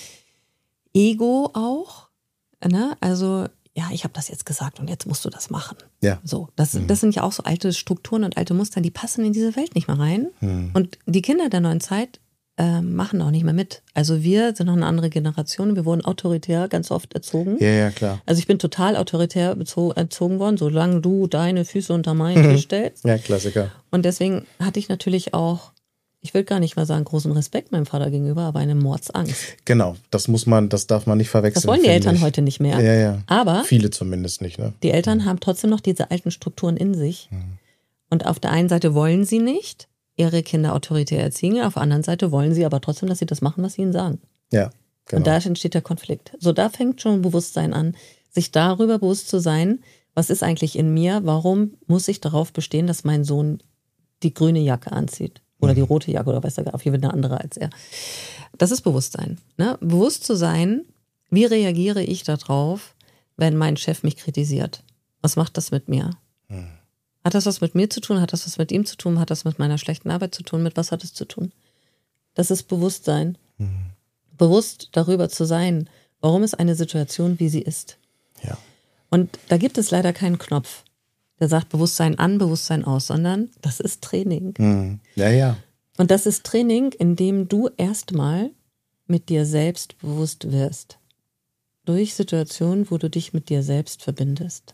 Ego auch. Ne? Also, ja, ich habe das jetzt gesagt und jetzt musst du das machen. Ja. So, das sind ja auch so alte Strukturen und alte Muster, die passen in diese Welt nicht mehr rein. Und die Kinder der neuen Zeit machen auch nicht mehr mit. Also wir sind noch eine andere Generation. Wir wurden autoritär ganz oft erzogen. Ja, klar. Also ich bin total autoritär erzogen worden, solange du deine Füße unter meinen Tisch stellst. Ja, Klassiker. Und deswegen hatte ich natürlich auch, ich will gar nicht mal sagen großen Respekt meinem Vater gegenüber, aber eine Mordsangst. Genau, das darf man nicht verwechseln. Das wollen die Eltern heute nicht mehr. Ja. Aber viele zumindest nicht. Ne? Die Eltern haben trotzdem noch diese alten Strukturen in sich. Und auf der einen Seite wollen sie nicht ihre Kinder autoritär erziehen, auf der anderen Seite wollen sie aber trotzdem, dass sie das machen, was sie ihnen sagen. Ja, genau. Und da entsteht der Konflikt. So, da fängt schon Bewusstsein an, sich darüber bewusst zu sein, was ist eigentlich in mir, warum muss ich darauf bestehen, dass mein Sohn die grüne Jacke anzieht oder die rote Jacke oder weiß er, auf jeden Fall eine andere als er. Das ist Bewusstsein. Ne? Bewusst zu sein, wie reagiere ich darauf, wenn mein Chef mich kritisiert? Was macht das mit mir? Hat das was mit mir zu tun? Hat das was mit ihm zu tun? Hat das mit meiner schlechten Arbeit zu tun? Mit was hat es zu tun? Das ist Bewusstsein. Bewusst darüber zu sein, warum ist eine Situation, wie sie ist. Ja. Und da gibt es leider keinen Knopf, der sagt Bewusstsein an, Bewusstsein aus, sondern das ist Training. Ja. Und das ist Training, in dem du erstmal mit dir selbst bewusst wirst. Durch Situationen, wo du dich mit dir selbst verbindest.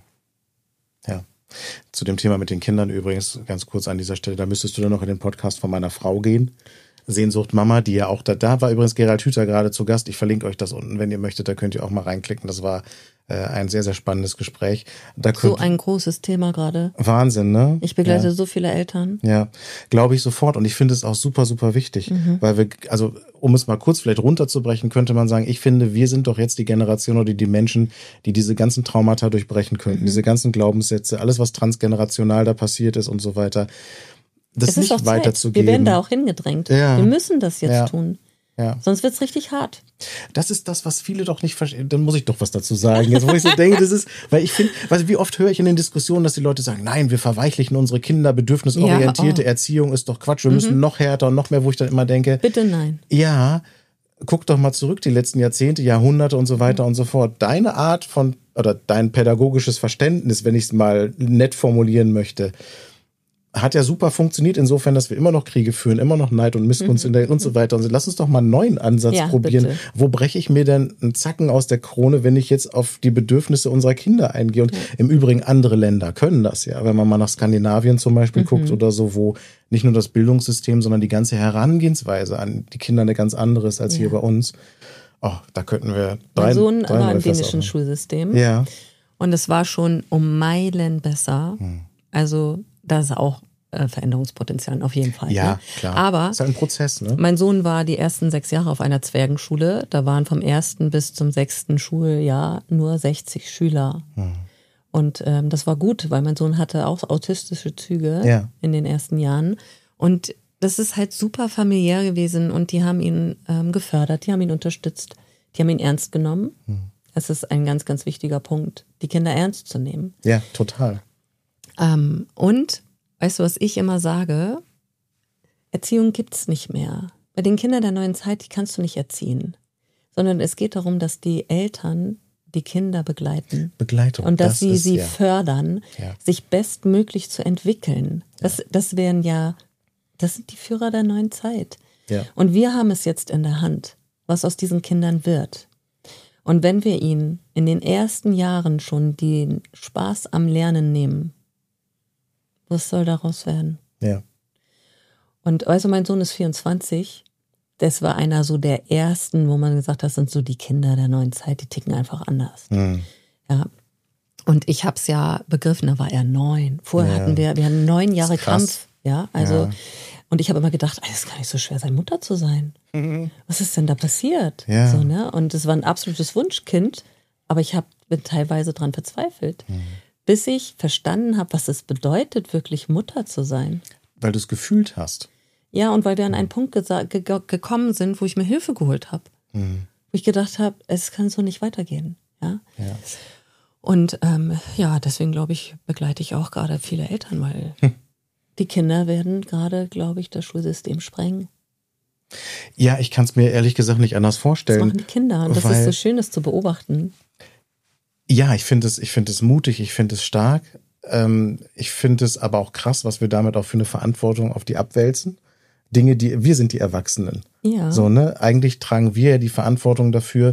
Ja. Zu dem Thema mit den Kindern übrigens, ganz kurz an dieser Stelle, da müsstest du dann noch in den Podcast von meiner Frau gehen. Sehnsucht Mama, die ja auch da war übrigens Gerald Hüther gerade zu Gast. Ich verlinke euch das unten, wenn ihr möchtet, da könnt ihr auch mal reinklicken. Das war ein sehr, sehr spannendes Gespräch. So ein großes Thema gerade. Wahnsinn, ne? Ich begleite so viele Eltern. Ja, glaube ich sofort. Und ich finde es auch super, super wichtig. Weil um es mal kurz vielleicht runterzubrechen, könnte man sagen, ich finde, wir sind doch jetzt die Generation oder die Menschen, die diese ganzen Traumata durchbrechen könnten. Diese ganzen Glaubenssätze, alles, was transgenerational da passiert ist und so weiter. Das nicht weiterzugeben. Wir werden da auch hingedrängt. Ja. Wir müssen das jetzt tun. Ja. Sonst wird's richtig hart. Das ist das, was viele doch nicht verstehen. Dann muss ich doch was dazu sagen. Jetzt, wo ich so denke, das ist, weil ich finde, wie oft höre ich in den Diskussionen, dass die Leute sagen, nein, wir verweichlichen unsere Kinder, bedürfnisorientierte Erziehung ist doch Quatsch, wir müssen noch härter und noch mehr, wo ich dann immer denke. Bitte nein. Ja, guck doch mal zurück, die letzten Jahrzehnte, Jahrhunderte und so weiter und so fort. Deine Art oder dein pädagogisches Verständnis, wenn ich es mal nett formulieren möchte, hat ja super funktioniert, insofern, dass wir immer noch Kriege führen, immer noch Neid und Missgunst und so weiter. Und lass uns doch mal einen neuen Ansatz probieren. Bitte. Wo breche ich mir denn einen Zacken aus der Krone, wenn ich jetzt auf die Bedürfnisse unserer Kinder eingehe? Und im Übrigen, andere Länder können das ja. Wenn man mal nach Skandinavien zum Beispiel guckt oder so, wo nicht nur das Bildungssystem, sondern die ganze Herangehensweise an die Kinder eine ganz andere ist als hier bei uns. Oh, da könnten wir mein Sohn war im dänischen Schulsystem. Ja. Und es war schon um Meilen besser. Also da ist auch Veränderungspotenzial auf jeden Fall. Ja, ne? klar. Aber das ist ein Prozess, ne? Mein Sohn war die ersten 6 Jahre auf einer Zwergenschule. Da waren vom 1. bis zum 6. Schuljahr nur 60 Schüler. Und das war gut, weil mein Sohn hatte auch autistische Züge in den ersten Jahren. Und das ist halt super familiär gewesen und die haben ihn gefördert, die haben ihn unterstützt, die haben ihn ernst genommen. Das ist ein ganz, ganz wichtiger Punkt, die Kinder ernst zu nehmen. Ja, total. Und, weißt du, was ich immer sage? Erziehung gibt's nicht mehr. Bei den Kindern der neuen Zeit, die kannst du nicht erziehen. Sondern es geht darum, dass die Eltern die Kinder begleiten. Begleitung. Und dass sie fördern, sich bestmöglich zu entwickeln. Das sind die Führer der neuen Zeit. Ja. Und wir haben es jetzt in der Hand, was aus diesen Kindern wird. Und wenn wir ihnen in den ersten Jahren schon den Spaß am Lernen nehmen, was soll daraus werden? Ja. Und also mein Sohn ist 24. Das war einer so der ersten, wo man gesagt hat, das sind so die Kinder der neuen Zeit, die ticken einfach anders. Ja. Und ich habe es ja begriffen, da war er 9. Vorher hatten wir hatten 9 Jahre Kampf. Ja, also, und ich habe immer gedacht, es ist gar nicht so schwer, sein Mutter zu sein. Was ist denn da passiert? Ja. So, ne? Und es war ein absolutes Wunschkind, aber ich bin teilweise dran verzweifelt, bis ich verstanden habe, was es bedeutet, wirklich Mutter zu sein. Weil du es gefühlt hast. Ja, und weil wir an einen Punkt gekommen sind, wo ich mir Hilfe geholt habe. Wo ich gedacht habe, es kann so nicht weitergehen. Ja. Und deswegen glaube ich, begleite ich auch gerade viele Eltern, weil die Kinder werden gerade, glaube ich, das Schulsystem sprengen. Ja, ich kann es mir ehrlich gesagt nicht anders vorstellen. Das machen die Kinder und das ist so schön, das zu beobachten. Ja, ich finde es mutig, ich finde es stark. Ich finde es aber auch krass, was wir damit auch für eine Verantwortung auf die abwälzen. Dinge, wir sind die Erwachsenen. Ja. So, ne? Eigentlich tragen wir ja die Verantwortung dafür,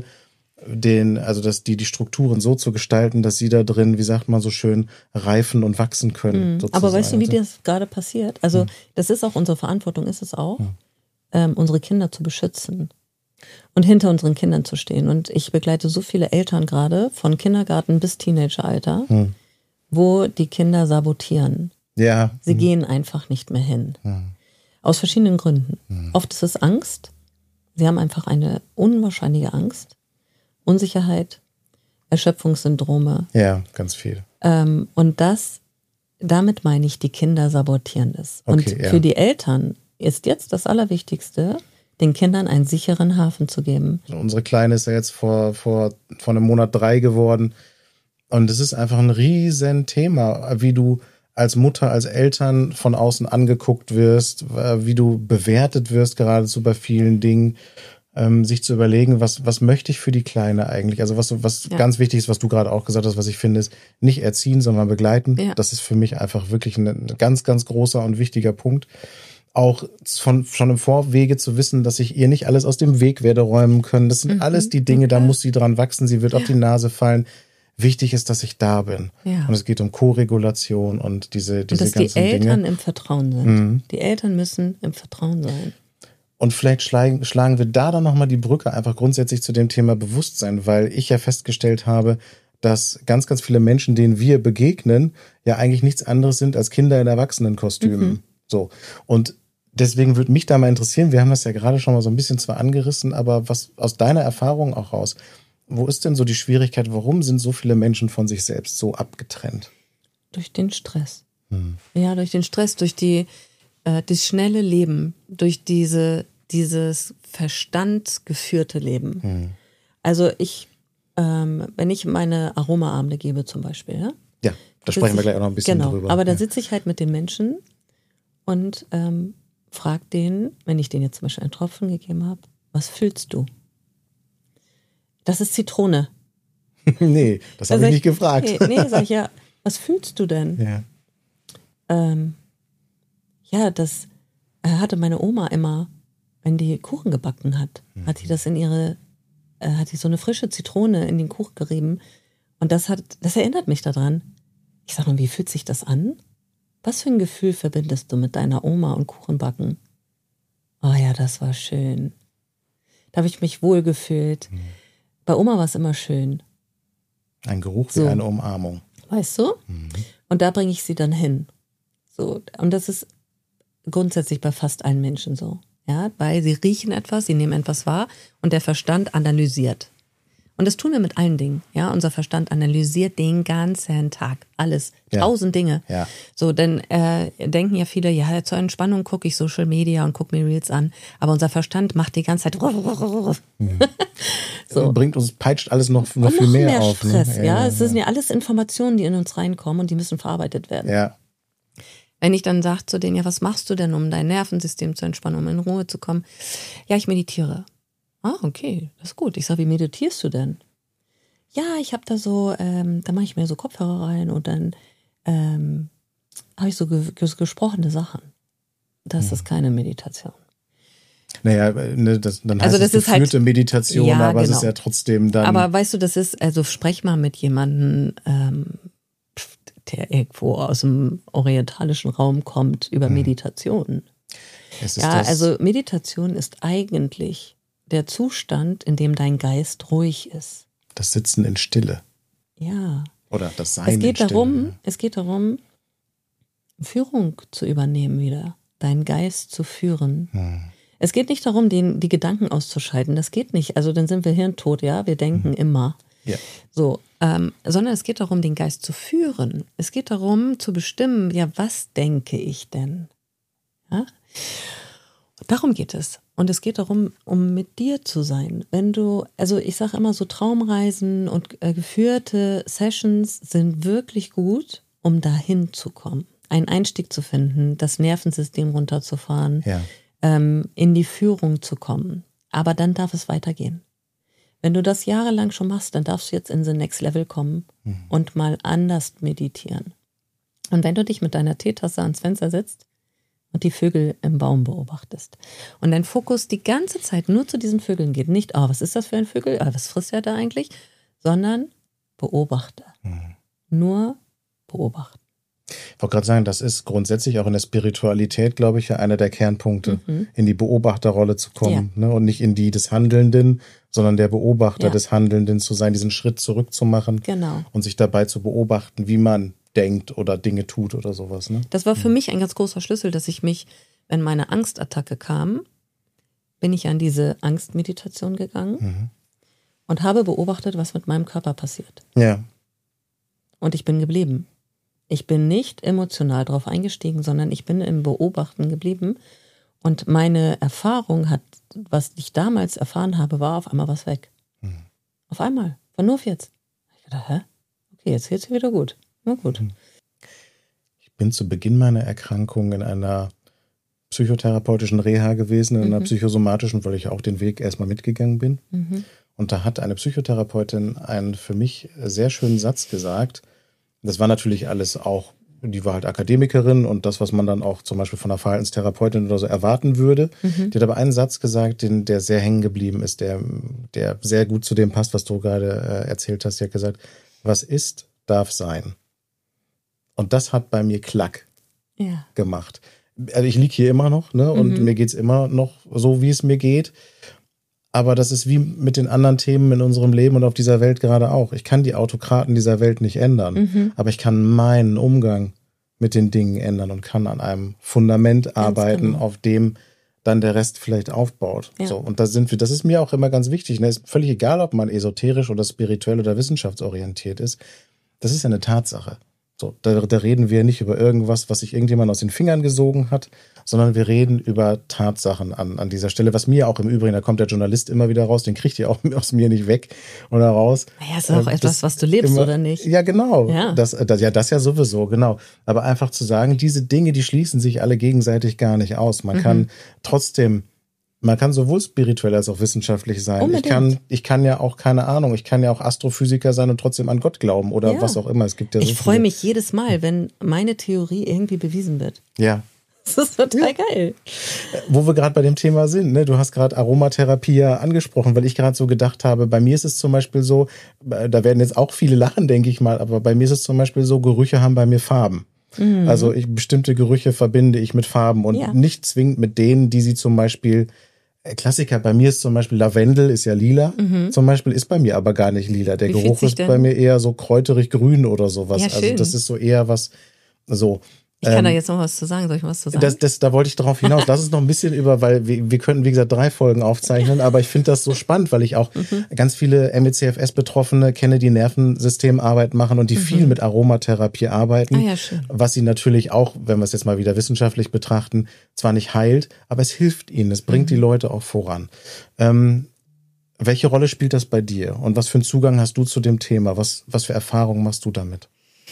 die Strukturen so zu gestalten, dass sie da drin, wie sagt man so schön, reifen und wachsen können. Aber weißt du, wie das gerade passiert? Also das ist auch unsere Verantwortung, ist es auch, unsere Kinder zu beschützen und hinter unseren Kindern zu stehen. Und ich begleite so viele Eltern gerade, von Kindergarten bis Teenageralter, wo die Kinder sabotieren. Ja. Sie gehen einfach nicht mehr hin. Aus verschiedenen Gründen. Oft ist es Angst. Sie haben einfach eine unwahrscheinliche Angst. Unsicherheit, Erschöpfungssyndrome. Ja, ganz viel. Und damit meine ich, die Kinder sabotieren es. Und für die Eltern ist jetzt das Allerwichtigste, den Kindern einen sicheren Hafen zu geben. Unsere Kleine ist ja jetzt vor einem Monat 3 geworden. Und es ist einfach ein riesen Thema, wie du als Mutter, als Eltern von außen angeguckt wirst, wie du bewertet wirst, geradezu bei vielen Dingen, sich zu überlegen, was möchte ich für die Kleine eigentlich? Also was ganz wichtig ist, was du gerade auch gesagt hast, was ich finde, ist nicht erziehen, sondern begleiten. Ja. Das ist für mich einfach wirklich ein ganz, ganz großer und wichtiger Punkt. Auch schon im Vorwege zu wissen, dass ich ihr nicht alles aus dem Weg werde räumen können. Das sind alles die Dinge, da muss sie dran wachsen, sie wird auf die Nase fallen. Wichtig ist, dass ich da bin. Ja. Und es geht um Koregulation und diese ganzen Dinge. Dass die Eltern im Vertrauen sind. Die Eltern müssen im Vertrauen sein. Und vielleicht schlagen wir da dann nochmal die Brücke einfach grundsätzlich zu dem Thema Bewusstsein, weil ich ja festgestellt habe, dass ganz, ganz viele Menschen, denen wir begegnen, ja eigentlich nichts anderes sind als Kinder in Erwachsenenkostümen. So. Und deswegen würde mich da mal interessieren, wir haben das ja gerade schon mal so ein bisschen zwar angerissen, aber was aus deiner Erfahrung auch raus, wo ist denn so die Schwierigkeit, warum sind so viele Menschen von sich selbst so abgetrennt? Durch den Stress. Ja, durch den Stress, durch das schnelle Leben, durch dieses verstandgeführte Leben. Also wenn ich meine Aromaabende gebe zum Beispiel. Ja, da sprechen wir gleich auch noch ein bisschen drüber. Aber da sitze ich halt mit den Menschen und frage den, wenn ich denen jetzt zum Beispiel einen Tropfen gegeben habe, was fühlst du? Das ist Zitrone. Nee, das habe ich nicht gefragt. Nee, sag ich ja, was fühlst du denn? Ja. Das hatte meine Oma immer, wenn die Kuchen gebacken hat, hat sie das hat sie so eine frische Zitrone in den Kuchen gerieben. Und das erinnert mich daran. Ich sage mal, wie fühlt sich das an? Was für ein Gefühl verbindest du mit deiner Oma und Kuchenbacken? Oh ja, das war schön. Da habe ich mich wohl gefühlt. Bei Oma war es immer schön. Ein Geruch wie eine Umarmung. Weißt du? Und da bringe ich sie dann hin. So. Und das ist grundsätzlich bei fast allen Menschen so. Ja, weil sie riechen etwas, sie nehmen etwas wahr und der Verstand analysiert. Und das tun wir mit allen Dingen. Ja, unser Verstand analysiert den ganzen Tag alles, 1000 Dinge. Ja. So, dann denken ja viele, ja, zur Entspannung gucke ich Social Media und gucke mir Reels an. Aber unser Verstand macht die ganze Zeit so. Peitscht alles noch viel mehr auf. Stress, ne? Es sind ja alles Informationen, die in uns reinkommen und die müssen verarbeitet werden. Ja. Wenn ich dann sage zu denen, ja, was machst du denn, um dein Nervensystem zu entspannen, um in Ruhe zu kommen? Ja, ich meditiere. Ah, okay, das ist gut. Ich sage, wie meditierst du denn? Ja, ich habe da so, da mache ich mir so Kopfhörer rein und dann habe ich so gesprochene Sachen. Das ist keine Meditation. Naja, ne, dann heißt es geführte halt, Meditation, ja, aber es ist ja trotzdem dann... Aber weißt du, das ist, also sprech mal mit jemandem, der irgendwo aus dem orientalischen Raum kommt, über Meditation. Also Meditation ist eigentlich der Zustand, in dem dein Geist ruhig ist. Das Sitzen in Stille. Ja. Oder das Sein in Stille. Es geht darum, Führung zu übernehmen wieder, deinen Geist zu führen. Es geht nicht darum, die Gedanken auszuschalten, das geht nicht. Also dann sind wir hirntot, ja, wir denken immer. Ja. So, sondern es geht darum, den Geist zu führen. Es geht darum, zu bestimmen, ja, was denke ich denn? Ja? Darum geht es. Und es geht darum, um mit dir zu sein. Also ich sage immer so, Traumreisen und geführte Sessions sind wirklich gut, um dahin zu kommen. Einen Einstieg zu finden, das Nervensystem runterzufahren, in die Führung zu kommen. Aber dann darf es weitergehen. Wenn du das jahrelang schon machst, dann darfst du jetzt in the next level kommen und mal anders meditieren. Und wenn du dich mit deiner Teetasse ans Fenster setzt und die Vögel im Baum beobachtest und dein Fokus die ganze Zeit nur zu diesen Vögeln geht, nicht, was ist das für ein Vögel, was frisst er da eigentlich, sondern beobachte. Nur beobachten. Ich wollte gerade sagen, das ist grundsätzlich auch in der Spiritualität, glaube ich, ja einer der Kernpunkte, in die Beobachterrolle zu kommen, ne? Und nicht in die des Handelnden, sondern der Beobachter des Handelnden zu sein, diesen Schritt zurückzumachen und sich dabei zu beobachten, wie man denkt oder Dinge tut oder sowas. Ne? Das war für mich ein ganz großer Schlüssel, dass ich mich, wenn meine Angstattacke kam, bin ich an diese Angstmeditation gegangen und habe beobachtet, was mit meinem Körper passiert. Ja. Und ich bin geblieben. Ich bin nicht emotional drauf eingestiegen, sondern ich bin im Beobachten geblieben. Und meine Erfahrung was ich damals erfahren habe, war auf einmal was weg. Auf einmal. Von nur auf jetzt. Ich dachte, okay, jetzt geht's wieder gut. Na gut. Ich bin zu Beginn meiner Erkrankung in einer psychotherapeutischen Reha gewesen, in einer psychosomatischen, weil ich auch den Weg erstmal mitgegangen bin. Und da hat eine Psychotherapeutin einen für mich sehr schönen Satz gesagt. Das war natürlich alles auch, die war halt Akademikerin und das, was man dann auch zum Beispiel von einer Verhaltenstherapeutin oder so erwarten würde. Die hat aber einen Satz gesagt, der sehr hängen geblieben ist, der sehr gut zu dem passt, was du gerade erzählt hast. Sie hat gesagt, was ist, darf sein. Und das hat bei mir Klack gemacht. Also ich liege hier immer noch, ne? Und mir geht's immer noch so, wie es mir geht. Aber das ist wie mit den anderen Themen in unserem Leben und auf dieser Welt gerade auch. Ich kann die Autokraten dieser Welt nicht ändern, aber ich kann meinen Umgang mit den Dingen ändern und kann an einem Fundament arbeiten, auf dem dann der Rest vielleicht aufbaut. Ja. So, und das ist mir auch immer ganz wichtig. Ne? Ist völlig egal, ob man esoterisch oder spirituell oder wissenschaftsorientiert ist. Das ist ja eine Tatsache. So, da reden wir nicht über irgendwas, was sich irgendjemand aus den Fingern gesogen hat, sondern wir reden über Tatsachen an dieser Stelle. Was mir auch im Übrigen, da kommt der Journalist immer wieder raus, den kriegt ihr auch aus mir nicht weg oder raus. Naja, ist auch etwas, was du lebst, immer, oder nicht? Ja, genau. Ja. Das ja sowieso, genau. Aber einfach zu sagen, diese Dinge, die schließen sich alle gegenseitig gar nicht aus. Man kann trotzdem, man kann sowohl spirituell als auch wissenschaftlich sein. Unbedingt. Ich kann ja auch, keine Ahnung, ich kann ja auch Astrophysiker sein und trotzdem an Gott glauben oder was auch immer. Es gibt ja so ich freue mich jedes Mal, wenn meine Theorie irgendwie bewiesen wird. Ja. Das ist total geil. Wo wir gerade bei dem Thema sind, ne? Du hast gerade Aromatherapie ja angesprochen, weil ich gerade so gedacht habe, bei mir ist es zum Beispiel so, da werden jetzt auch viele lachen, denke ich mal, aber bei mir ist es zum Beispiel so, Gerüche haben bei mir Farben. Also bestimmte Gerüche verbinde ich mit Farben und nicht zwingend mit denen, die sie zum Beispiel, Klassiker, bei mir ist zum Beispiel Lavendel, ist ja lila, zum Beispiel ist bei mir aber gar nicht lila. Der Geruch ist bei mir eher so kräuterig grün oder sowas. Ja, also das ist so eher was, so. Ich kann da jetzt noch was zu sagen. Soll ich was zu sagen? Da wollte ich darauf hinaus. Lass uns noch ein bisschen weil wir könnten, wie gesagt, 3 Folgen aufzeichnen, aber ich finde das so spannend, weil ich auch ganz viele MECFS-Betroffene kenne, die Nervensystemarbeit machen und die viel mit Aromatherapie arbeiten, was sie natürlich auch, wenn wir es jetzt mal wieder wissenschaftlich betrachten, zwar nicht heilt, aber es hilft ihnen, es bringt die Leute auch voran. Welche Rolle spielt das bei dir und was für einen Zugang hast du zu dem Thema? Was für Erfahrungen machst du damit?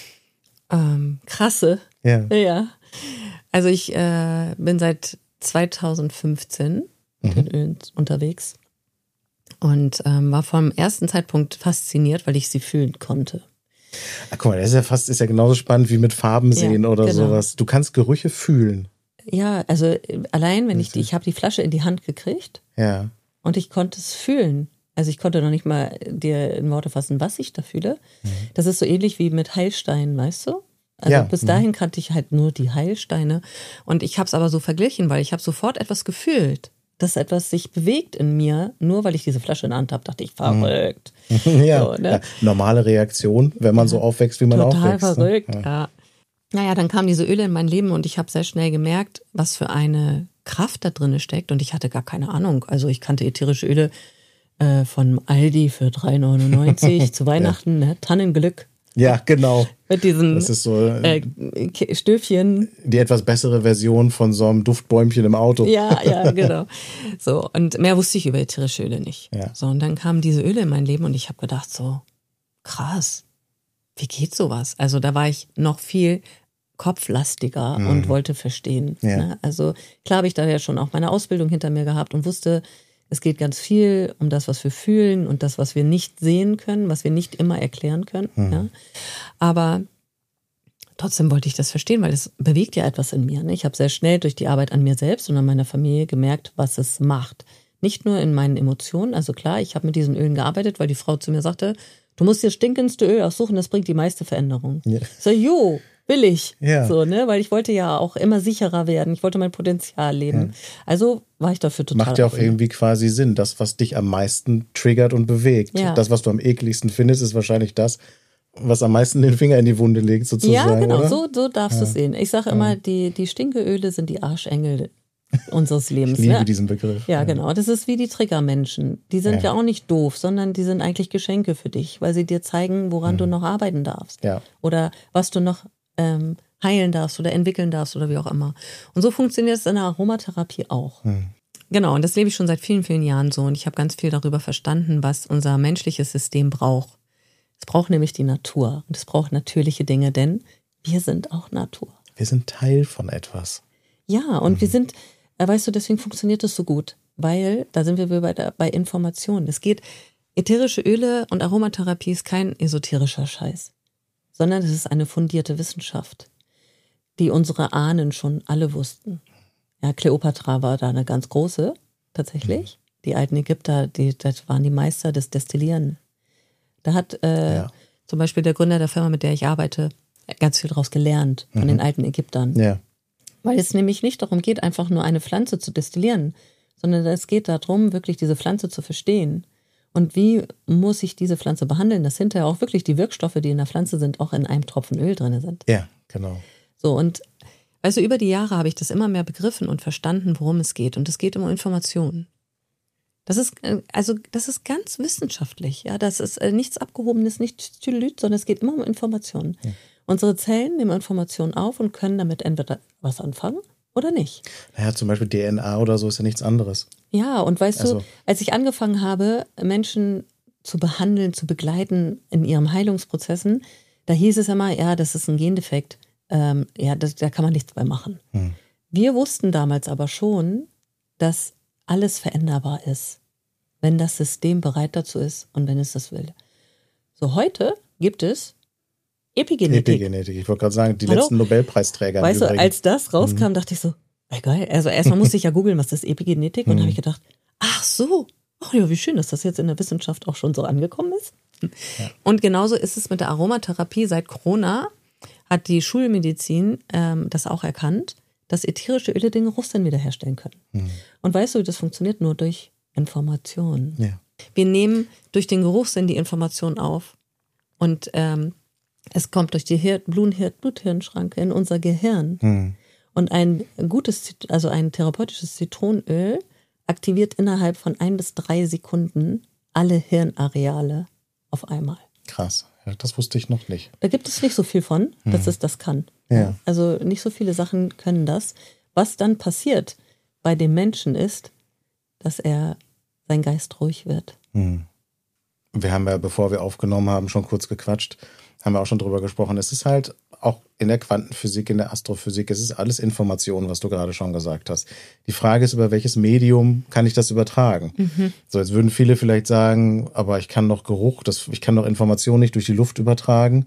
Krasse. Ja. Also ich bin seit 2015 mit den Ölen unterwegs und war vom ersten Zeitpunkt fasziniert, weil ich sie fühlen konnte. Ach, guck mal, das ist ja genauso spannend wie mit Farben sehen oder sowas. Du kannst Gerüche fühlen. Ja, also allein, wenn ich habe die Flasche in die Hand gekriegt und ich konnte es fühlen. Also ich konnte noch nicht mal dir in Worte fassen, was ich da fühle. Das ist so ähnlich wie mit Heilsteinen, weißt du? Also bis dahin kannte ich halt nur die Heilsteine. Und ich habe es aber so verglichen, weil ich habe sofort etwas gefühlt, dass etwas sich bewegt in mir, nur weil ich diese Flasche in der Hand habe, dachte ich, verrückt. Ja, so, ne? Ja, normale Reaktion, wenn man so aufwächst, wie man total aufwächst. Total verrückt, ja. Naja, dann kamen diese Öle in mein Leben und ich habe sehr schnell gemerkt, was für eine Kraft da drin steckt. Und ich hatte gar keine Ahnung. Also ich kannte ätherische Öle von Aldi für 3,99 zu Weihnachten, ne? Tannenglück. Ja, genau. Mit diesen das ist so, Stöfchen. Die etwas bessere Version von so einem Duftbäumchen im Auto. Ja, genau. So, und mehr wusste ich über ätherische Öle nicht. Ja. So, und dann kamen diese Öle in mein Leben und ich habe gedacht so, krass, wie geht sowas? Also da war ich noch viel kopflastiger und wollte verstehen. Ja. Ne? Also klar habe ich da ja schon auch meine Ausbildung hinter mir gehabt und wusste, es geht ganz viel um das, was wir fühlen und das, was wir nicht sehen können, was wir nicht immer erklären können. Ja? Aber trotzdem wollte ich das verstehen, weil es bewegt ja etwas in mir. Ne? Ich habe sehr schnell durch die Arbeit an mir selbst und an meiner Familie gemerkt, was es macht. Nicht nur in meinen Emotionen. Also klar, ich habe mit diesen Ölen gearbeitet, weil die Frau zu mir sagte, du musst dir stinkendste Öl aussuchen, das bringt die meiste Veränderung. Ja. Ich so, will ich. Ja. So, ne? Weil ich wollte ja auch immer sicherer werden. Ich wollte mein Potenzial leben. Ja. Also war ich dafür total macht ja auch irgendwie quasi Sinn. Das, was dich am meisten triggert und bewegt. Ja. Das, was du am ekligsten findest, ist wahrscheinlich das, was am meisten den Finger in die Wunde legt, sozusagen. Ja, genau. Oder? So darfst du es sehen. Ich sage immer, die Stinkeöle sind die Arschengel unseres Lebens. Ich liebe diesen Begriff. Ja, genau. Das ist wie die Triggermenschen. Die sind ja auch nicht doof, sondern die sind eigentlich Geschenke für dich, weil sie dir zeigen, woran du noch arbeiten darfst. Ja. Oder was du noch heilen darfst oder entwickeln darfst oder wie auch immer. Und so funktioniert es in der Aromatherapie auch. Genau, und das lebe ich schon seit vielen, vielen Jahren so. Und ich habe ganz viel darüber verstanden, was unser menschliches System braucht. Es braucht nämlich die Natur. Und es braucht natürliche Dinge, denn wir sind auch Natur. Wir sind Teil von etwas. Ja, und wir sind, weißt du, deswegen funktioniert es so gut. Weil, da sind wir bei Informationen. Es geht, ätherische Öle und Aromatherapie ist kein esoterischer Scheiß. Sondern es ist eine fundierte Wissenschaft, die unsere Ahnen schon alle wussten. Ja, Kleopatra war da eine ganz große, tatsächlich. Die alten Ägypter, das waren die Meister des Destillieren. Da hat zum Beispiel der Gründer der Firma, mit der ich arbeite, ganz viel daraus gelernt von den alten Ägyptern. Ja. Weil es nämlich nicht darum geht, einfach nur eine Pflanze zu destillieren, sondern es geht darum, wirklich diese Pflanze zu verstehen. Und wie muss ich diese Pflanze behandeln, dass hinterher auch wirklich die Wirkstoffe, die in der Pflanze sind, auch in einem Tropfen Öl drin sind. Ja, genau. So, und weißt du, über die Jahre habe ich das immer mehr begriffen und verstanden, worum es geht. Und es geht um Informationen. Das ist ganz wissenschaftlich. Ja, das ist nichts Abgehobenes, nichts Tüdelüt, sondern es geht immer um Informationen. Ja. Unsere Zellen nehmen Informationen auf und können damit entweder was anfangen oder nicht. Naja, zum Beispiel DNA oder so ist ja nichts anderes. Ja, und weißt du, als ich angefangen habe, Menschen zu behandeln, zu begleiten in ihren Heilungsprozessen, da hieß es immer, ja, das ist ein Gendefekt. Da kann man nichts bei machen. Wir wussten damals aber schon, dass alles veränderbar ist, wenn das System bereit dazu ist und wenn es das will. So, heute gibt es Epigenetik. Ich wollte gerade sagen, die letzten Nobelpreisträger. Weißt du, als das rauskam, dachte ich so, geil. Also erstmal musste ich ja googeln, was ist Epigenetik und habe ich gedacht, ach so, ja, wie schön, dass das jetzt in der Wissenschaft auch schon so angekommen ist. Ja. Und genauso ist es mit der Aromatherapie. Seit Corona hat die Schulmedizin das auch erkannt, dass ätherische Öle den Geruchssinn wiederherstellen können. Und weißt du, das funktioniert nur durch Information. Ja. Wir nehmen durch den Geruchssinn die Information auf und es kommt durch die Blut-Hirn-Schranke in unser Gehirn. Und ein therapeutisches Zitronenöl aktiviert innerhalb von 1 bis 3 Sekunden alle Hirnareale auf einmal. Krass, ja, das wusste ich noch nicht. Da gibt es nicht so viel von, dass es das kann. Ja. Also nicht so viele Sachen können das. Was dann passiert bei dem Menschen ist, dass sein Geist ruhig wird. Wir haben ja, bevor wir aufgenommen haben, schon kurz gequatscht, haben wir auch schon drüber gesprochen. Es ist halt auch in der Quantenphysik, in der Astrophysik, es ist alles Information, was du gerade schon gesagt hast. Die Frage ist, über welches Medium kann ich das übertragen? So, jetzt würden viele vielleicht sagen, aber ich kann doch Geruch, ich kann doch Information nicht durch die Luft übertragen.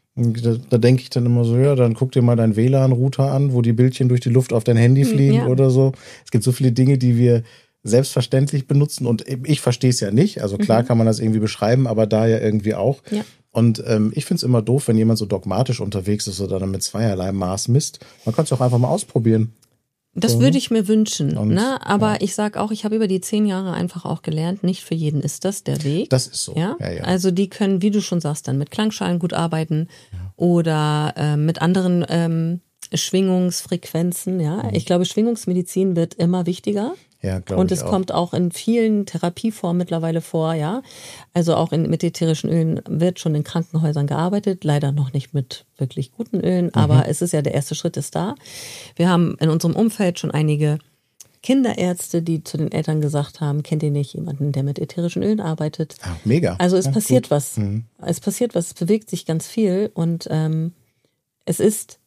Da denke ich dann immer so, ja, dann guck dir mal deinen WLAN-Router an, wo die Bildchen durch die Luft auf dein Handy fliegen oder so. Es gibt so viele Dinge, die wir selbstverständlich benutzen und ich verstehe es ja nicht. Also klar kann man das irgendwie beschreiben, aber da ja irgendwie auch. Ja. Und ich finde es immer doof, wenn jemand so dogmatisch unterwegs ist oder dann mit zweierlei Maß misst. Man kann es auch einfach mal ausprobieren. Das so, würde ich mir wünschen, und, ne? Aber ich sage auch, ich habe über die 10 Jahre einfach auch gelernt, nicht für jeden ist das der Weg. Das ist so. Ja? Ja. Also die können, wie du schon sagst, dann mit Klangschalen gut arbeiten oder mit anderen Schwingungsfrequenzen. Ja, ich glaube, Schwingungsmedizin wird immer wichtiger. Ja, glaube ich. Und es auch. kommt auch in vielen Therapieformen mittlerweile vor, ja. Also auch mit ätherischen Ölen wird schon in Krankenhäusern gearbeitet, leider noch nicht mit wirklich guten Ölen, aber es ist ja, der erste Schritt ist da. Wir haben in unserem Umfeld schon einige Kinderärzte, die zu den Eltern gesagt haben, kennt ihr nicht jemanden, der mit ätherischen Ölen arbeitet? Ah, mega. Also es passiert gut. was. Es passiert was, es bewegt sich ganz viel und es ist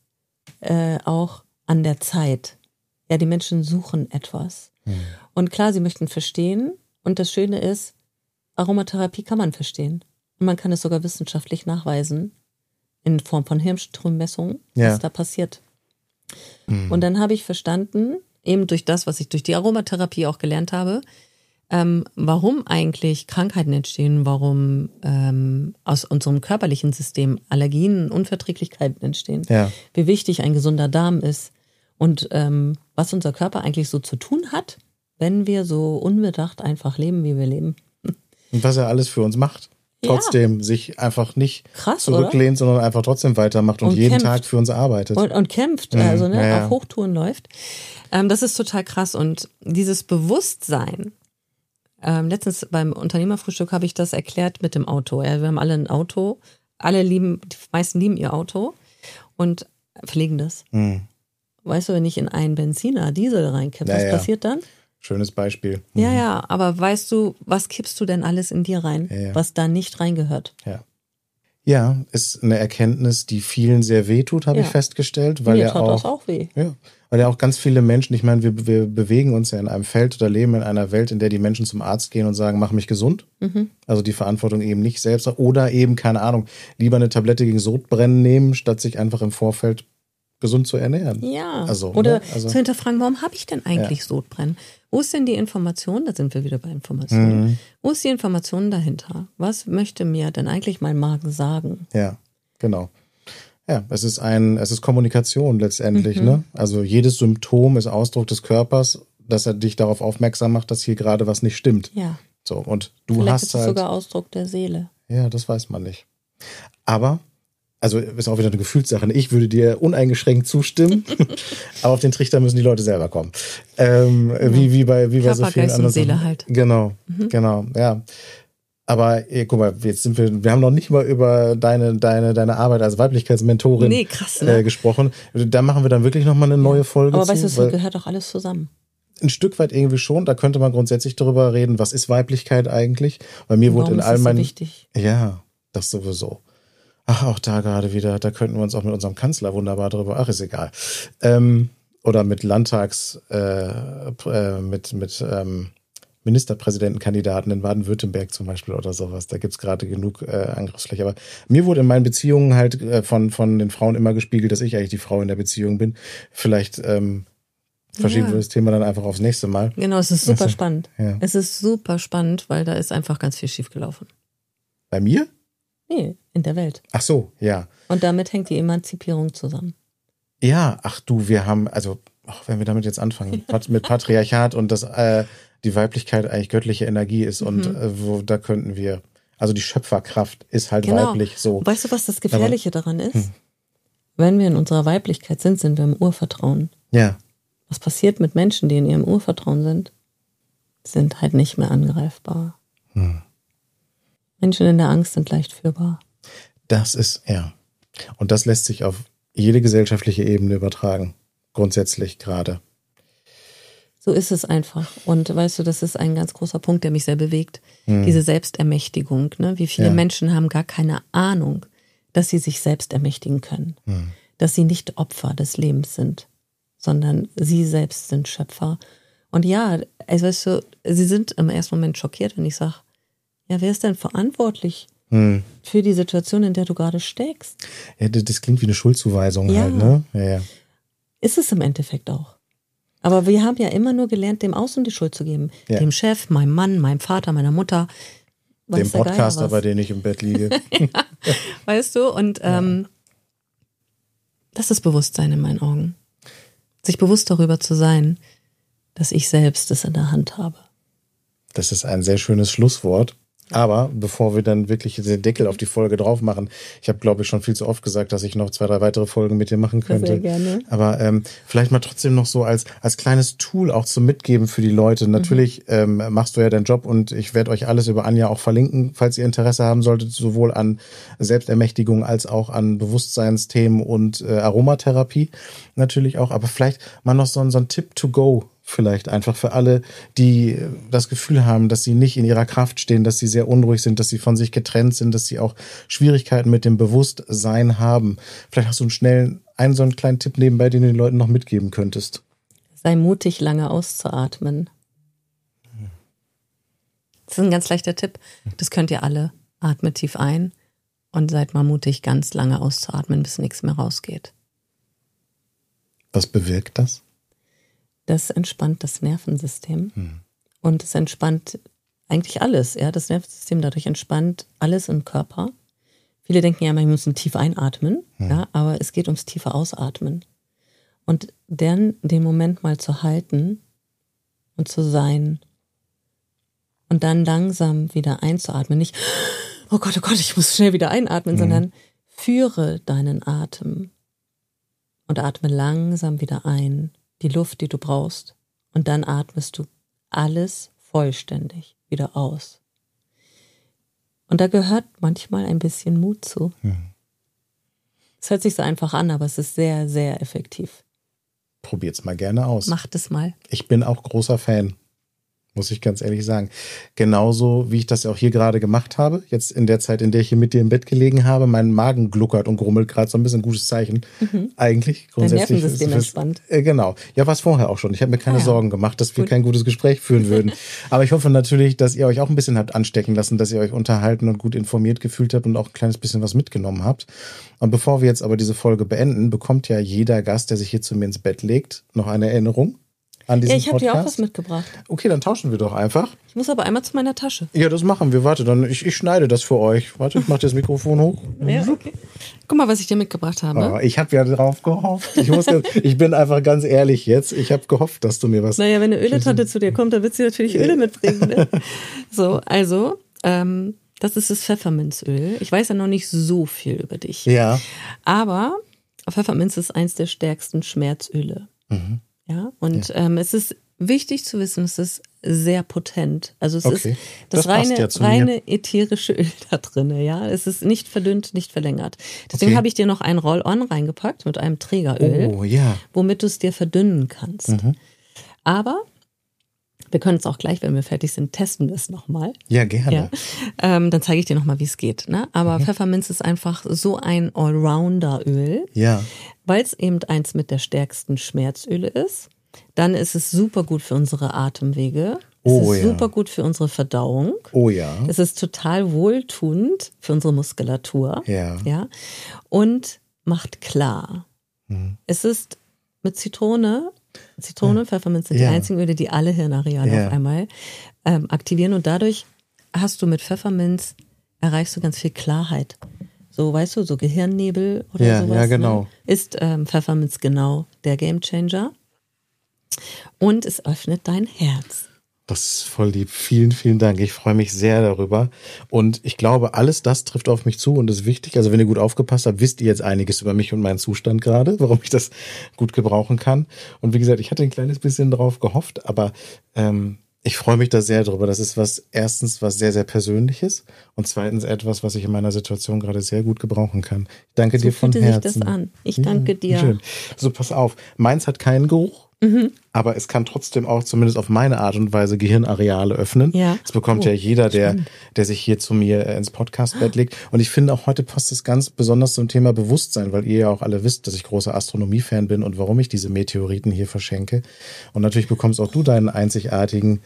auch an der Zeit. Ja, die Menschen suchen etwas. Und klar, sie möchten verstehen. Und das Schöne ist, Aromatherapie kann man verstehen. Und man kann es sogar wissenschaftlich nachweisen, in Form von Hirnströmmessungen, was da passiert. Und dann habe ich verstanden, eben durch das, was ich durch die Aromatherapie auch gelernt habe, warum eigentlich Krankheiten entstehen, warum aus unserem körperlichen System Allergien, Unverträglichkeiten entstehen, wie wichtig ein gesunder Darm ist und was unser Körper eigentlich so zu tun hat, wenn wir so unbedacht einfach leben, wie wir leben. Und was er alles für uns macht. Trotzdem sich einfach nicht zurücklehnt, sondern einfach trotzdem weitermacht und jeden kämpft. Tag für uns arbeitet. Und kämpft, also auf Hochtouren läuft. Das ist total krass. Und dieses Bewusstsein, letztens beim Unternehmerfrühstück habe ich das erklärt mit dem Auto. Wir haben alle ein Auto, die meisten lieben ihr Auto und pflegen das. Weißt du, wenn ich in einen Benziner Diesel reinkippe, was passiert dann? Schönes Beispiel. Ja, aber weißt du, was kippst du denn alles in dir rein, was da nicht reingehört? Ja, ist eine Erkenntnis, die vielen sehr weh tut, habe ich festgestellt. Weil Mir tut das auch weh. Ja, weil ja auch ganz viele Menschen, ich meine, wir bewegen uns ja in einem Feld oder leben in einer Welt, in der die Menschen zum Arzt gehen und sagen, mach mich gesund. Also die Verantwortung eben nicht selbst oder eben, keine Ahnung, lieber eine Tablette gegen Sodbrennen nehmen, statt sich einfach im Vorfeld gesund zu ernähren. Ja, also, oder zu hinterfragen, warum habe ich denn eigentlich Sodbrennen? Wo ist denn die Information? Da sind wir wieder bei Informationen. Wo ist die Information dahinter? Was möchte mir denn eigentlich mein Magen sagen? Ja, genau. Ja, es ist Kommunikation letztendlich, ne? Also jedes Symptom ist Ausdruck des Körpers, dass er dich darauf aufmerksam macht, dass hier gerade was nicht stimmt. Ja. So, und du Vielleicht hast ist es sogar Ausdruck der Seele. Ja, das weiß man nicht. Aber also ist auch wieder eine Gefühlssache. Ich würde dir uneingeschränkt zustimmen, aber auf den Trichter müssen die Leute selber kommen. Wie bei Körper, so vielen Geist anderen und Seele Sachen. halt. Genau, ja. Aber guck mal, jetzt wir haben noch nicht mal über deine Arbeit als Weiblichkeitsmentorin gesprochen. Da machen wir dann wirklich nochmal eine neue Folge aber weißt du, es gehört doch alles zusammen. Ein Stück weit irgendwie schon. Da könnte man grundsätzlich darüber reden, was ist Weiblichkeit eigentlich? Bei mir wurde in all meinen... so wichtig? Ja, das sowieso. Ach, auch da gerade wieder, da könnten wir uns auch mit unserem Kanzler wunderbar drüber, ist egal. Oder mit Ministerpräsidentenkandidaten in Baden-Württemberg zum Beispiel oder sowas. Da gibt's gerade genug Angriffsfläche. Aber mir wurde in meinen Beziehungen halt von den Frauen immer gespiegelt, dass ich eigentlich die Frau in der Beziehung bin. Vielleicht verschieben wir das Thema dann einfach aufs nächste Mal. Genau, es ist super spannend. Ja. Es ist super spannend, weil da ist einfach ganz viel schiefgelaufen. Bei mir? Nee, in der Welt. Ach so, ja. Und damit hängt die Emanzipierung zusammen. Ja, ach du, wir haben, also, wenn wir damit jetzt anfangen, mit Patriarchat und dass die Weiblichkeit eigentlich göttliche Energie ist und da könnten wir, also die Schöpferkraft ist halt weiblich so. Weißt du, was das Gefährliche daran ist? Wenn wir in unserer Weiblichkeit sind wir im Urvertrauen. Ja. Was passiert mit Menschen, die in ihrem Urvertrauen sind halt nicht mehr angreifbar. Menschen in der Angst sind leicht führbar. Das ist, ja. Und das lässt sich auf jede gesellschaftliche Ebene übertragen. Grundsätzlich gerade. So ist es einfach. Und weißt du, das ist ein ganz großer Punkt, der mich sehr bewegt. Diese Selbstermächtigung. Ne? Wie viele Menschen haben gar keine Ahnung, dass sie sich selbst ermächtigen können. Dass sie nicht Opfer des Lebens sind, sondern sie selbst sind Schöpfer. Und ja, also weißt du, sie sind im ersten Moment schockiert, wenn ich sage, ja, wer ist denn verantwortlich für die Situation, in der du gerade steckst? Ja, das klingt wie eine Schuldzuweisung halt, ne? Ja. Ist es im Endeffekt auch. Aber wir haben ja immer nur gelernt, dem Außen die Schuld zu geben. Ja. Dem Chef, meinem Mann, meinem Vater, meiner Mutter. Dem Podcaster, bei dem ich im Bett liege. Ja, weißt du, und das ist Bewusstsein in meinen Augen. Sich bewusst darüber zu sein, dass ich selbst es in der Hand habe. Das ist ein sehr schönes Schlusswort. Aber bevor wir dann wirklich den Deckel auf die Folge drauf machen, ich habe, glaube ich, schon viel zu oft gesagt, dass ich noch 2, 3 weitere Folgen mit dir machen könnte. Sehr gerne. Aber vielleicht mal trotzdem noch so als kleines Tool auch zum Mitgeben für die Leute. Natürlich machst du ja deinen Job und ich werde euch alles über Anja auch verlinken, falls ihr Interesse haben solltet, sowohl an Selbstermächtigung als auch an Bewusstseinsthemen und Aromatherapie natürlich auch. Aber vielleicht mal noch so ein Tipp to go. Vielleicht einfach für alle, die das Gefühl haben, dass sie nicht in ihrer Kraft stehen, dass sie sehr unruhig sind, dass sie von sich getrennt sind, dass sie auch Schwierigkeiten mit dem Bewusstsein haben. Vielleicht hast du so einen kleinen Tipp nebenbei, den du den Leuten noch mitgeben könntest. Sei mutig, lange auszuatmen. Das ist ein ganz leichter Tipp. Das könnt ihr alle. Atmet tief ein und seid mal mutig, ganz lange auszuatmen, bis nichts mehr rausgeht. Was bewirkt das? Das entspannt das Nervensystem und es entspannt eigentlich alles. Ja, das Nervensystem dadurch entspannt alles im Körper. Viele denken ja, man muss tief einatmen, ja, aber es geht ums tiefe Ausatmen. Und dann den Moment mal zu halten und zu sein und dann langsam wieder einzuatmen. Nicht, oh Gott, ich muss schnell wieder einatmen, sondern führe deinen Atem und atme langsam wieder ein. Die Luft, die du brauchst. Und dann atmest du alles vollständig wieder aus. Und da gehört manchmal ein bisschen Mut zu. Es hört sich so einfach an, aber es ist sehr, sehr effektiv. Probiert's mal gerne aus. Macht es mal. Ich bin auch großer Fan. Muss ich ganz ehrlich sagen. Genauso, wie ich das ja auch hier gerade gemacht habe, jetzt in der Zeit, in der ich hier mit dir im Bett gelegen habe, mein Magen gluckert und grummelt gerade, so ein bisschen gutes Zeichen. Eigentlich grundsätzlich. Dein Nervensystem entspannt. Genau. Ja, war es vorher auch schon. Ich habe mir keine Sorgen gemacht, dass wir kein gutes Gespräch führen würden. Aber ich hoffe natürlich, dass ihr euch auch ein bisschen habt anstecken lassen, dass ihr euch unterhalten und gut informiert gefühlt habt und auch ein kleines bisschen was mitgenommen habt. Und bevor wir jetzt aber diese Folge beenden, bekommt ja jeder Gast, der sich hier zu mir ins Bett legt, noch eine Erinnerung. Ich habe dir auch was mitgebracht. Okay, dann tauschen wir doch einfach. Ich muss aber einmal zu meiner Tasche. Ja, das machen wir. Warte, dann ich schneide das für euch. Warte, ich mache das Mikrofon hoch. Ja, okay. Guck mal, was ich dir mitgebracht habe. Oh, ich habe ja drauf gehofft. Ich bin einfach ganz ehrlich jetzt. Ich habe gehofft, dass du mir was... Naja, wenn eine Öletante zu dir kommt, dann wird sie natürlich Öle mitbringen. Ne? So, also, das ist das Pfefferminzöl. Ich weiß ja noch nicht so viel über dich. Ja. Aber Pfefferminz ist eins der stärksten Schmerzöle. Ja, und es ist wichtig zu wissen, es ist sehr potent. Also es ist das reine ätherische Öl da drin. Ja, es ist nicht verdünnt, nicht verlängert. Deswegen habe ich dir noch ein Roll-on reingepackt mit einem Trägeröl, womit du es dir verdünnen kannst. Aber wir können es auch gleich, wenn wir fertig sind, testen wir es nochmal. Ja, gerne. Ja. Dann zeige ich dir nochmal, wie es geht. Ne? Aber Pfefferminz ist einfach so ein Allrounder-Öl, weil es eben eins mit der stärksten Schmerzöle ist. Dann ist es super gut für unsere Atemwege. Es ist super gut für unsere Verdauung. Oh ja. Es ist total wohltuend für unsere Muskulatur. Ja. Und macht klar. Es ist mit Zitrone, Pfefferminz sind die einzigen Öle, die alle Hirnareale auf einmal aktivieren. Und dadurch hast du mit Pfefferminz, erreichst du ganz viel Klarheit. So, weißt du, so Gehirnnebel oder sowas. Ja, genau. Ne? Ist Pfefferminz genau der Gamechanger. Und es öffnet dein Herz. Das ist voll lieb. Vielen, vielen Dank. Ich freue mich sehr darüber. Und ich glaube, alles das trifft auf mich zu und ist wichtig. Also wenn ihr gut aufgepasst habt, wisst ihr jetzt einiges über mich und meinen Zustand gerade, warum ich das gut gebrauchen kann. Und wie gesagt, ich hatte ein kleines bisschen drauf gehofft, aber ich freue mich da sehr drüber. Das ist erstens was sehr, sehr Persönliches und zweitens etwas, was ich in meiner Situation gerade sehr gut gebrauchen kann. Ich danke dir von Herzen. So fühlt sich das an. Ich danke dir. Schön. So, pass auf. Meins hat keinen Geruch. Aber es kann trotzdem auch zumindest auf meine Art und Weise Gehirnareale öffnen. Das bekommt ja jeder, der sich hier zu mir ins Podcastbett legt. Und ich finde auch heute passt es ganz besonders zum Thema Bewusstsein, weil ihr ja auch alle wisst, dass ich großer Astronomie-Fan bin und warum ich diese Meteoriten hier verschenke. Und natürlich bekommst auch du deinen einzigartigen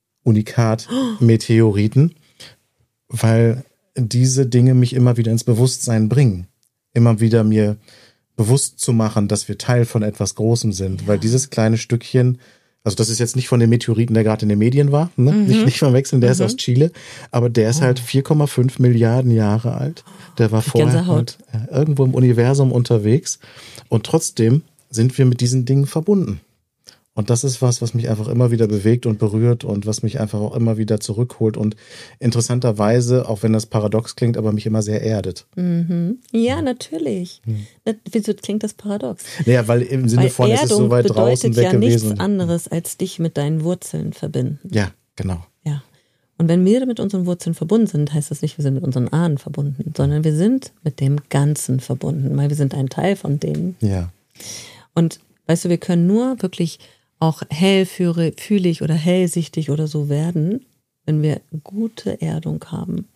Unikat-Meteoriten, weil diese Dinge mich immer wieder ins Bewusstsein bringen. Immer wieder mir bewusst zu machen, dass wir Teil von etwas Großem sind, weil dieses kleine Stückchen, Also das ist jetzt nicht von dem Meteoriten, der gerade in den Medien war, ne? Nicht verwechseln, der ist aus Chile, aber der ist halt 4,5 Milliarden Jahre alt. Der war vorher halt irgendwo im Universum unterwegs und trotzdem sind wir mit diesen Dingen verbunden. Und das ist was mich einfach immer wieder bewegt und berührt und was mich einfach auch immer wieder zurückholt und interessanterweise, auch wenn das paradox klingt, aber mich immer sehr erdet. Ja, natürlich. Wieso klingt das paradox? Naja, weil im Sinne von, es ist so weit draußen weg gewesen. Bedeutet ja nichts anderes, als dich mit deinen Wurzeln verbinden. Ja, genau. Ja. Und wenn wir mit unseren Wurzeln verbunden sind, heißt das nicht, wir sind mit unseren Ahnen verbunden, sondern wir sind mit dem Ganzen verbunden, weil wir sind ein Teil von denen. Ja. Und weißt du, wir können nur wirklich auch hellfühlig oder hellsichtig oder so werden, wenn wir gute Erdung haben.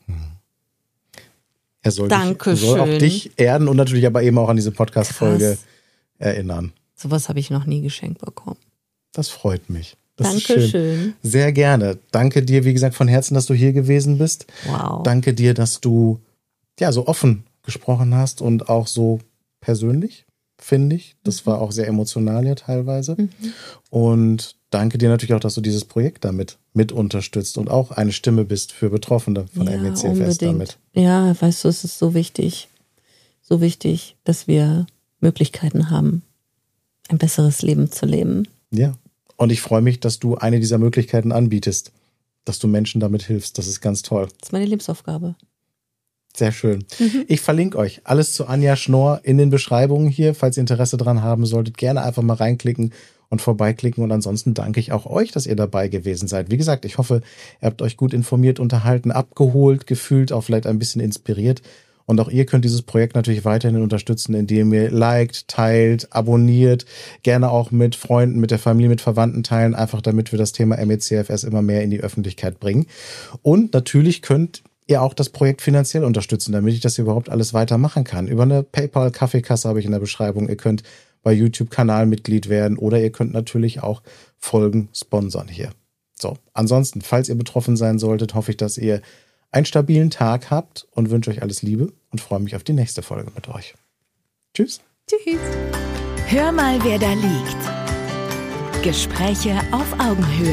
Er soll auch dich erden und natürlich aber eben auch an diese Podcast-Folge erinnern. Sowas habe ich noch nie geschenkt bekommen. Das freut mich. Dankeschön. Sehr gerne. Danke dir, wie gesagt, von Herzen, dass du hier gewesen bist. Wow. Danke dir, dass du so offen gesprochen hast und auch so persönlich, finde ich. Das war auch sehr emotional ja teilweise. Und danke dir natürlich auch, dass du dieses Projekt damit mit unterstützt und auch eine Stimme bist für Betroffene von der MECFS damit. Ja, weißt du, es ist so wichtig, dass wir Möglichkeiten haben, ein besseres Leben zu leben. Ja, und ich freue mich, dass du eine dieser Möglichkeiten anbietest, dass du Menschen damit hilfst. Das ist ganz toll. Das ist meine Lebensaufgabe. Sehr schön. Ich verlinke euch alles zu Anja Schnorr in den Beschreibungen hier. Falls ihr Interesse dran haben solltet, gerne einfach mal reinklicken und vorbeiklicken. Und ansonsten danke ich auch euch, dass ihr dabei gewesen seid. Wie gesagt, ich hoffe, ihr habt euch gut informiert, unterhalten, abgeholt, gefühlt, auch vielleicht ein bisschen inspiriert. Und auch ihr könnt dieses Projekt natürlich weiterhin unterstützen, indem ihr liked, teilt, abonniert, gerne auch mit Freunden, mit der Familie, mit Verwandten teilen, einfach damit wir das Thema MECFS immer mehr in die Öffentlichkeit bringen. Und natürlich könnt ihr auch das Projekt finanziell unterstützen, damit ich das überhaupt alles weitermachen kann. Über eine PayPal-Kaffeekasse habe ich in der Beschreibung. Ihr könnt bei YouTube Kanalmitglied werden oder ihr könnt natürlich auch Folgen sponsern hier. So, ansonsten, falls ihr betroffen sein solltet, hoffe ich, dass ihr einen stabilen Tag habt und wünsche euch alles Liebe und freue mich auf die nächste Folge mit euch. Tschüss. Tschüss. Hör mal, wer da liegt. Gespräche auf Augenhöhe.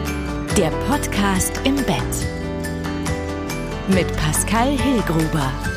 Der Podcast im Bett. Mit Pascal Hillgruber.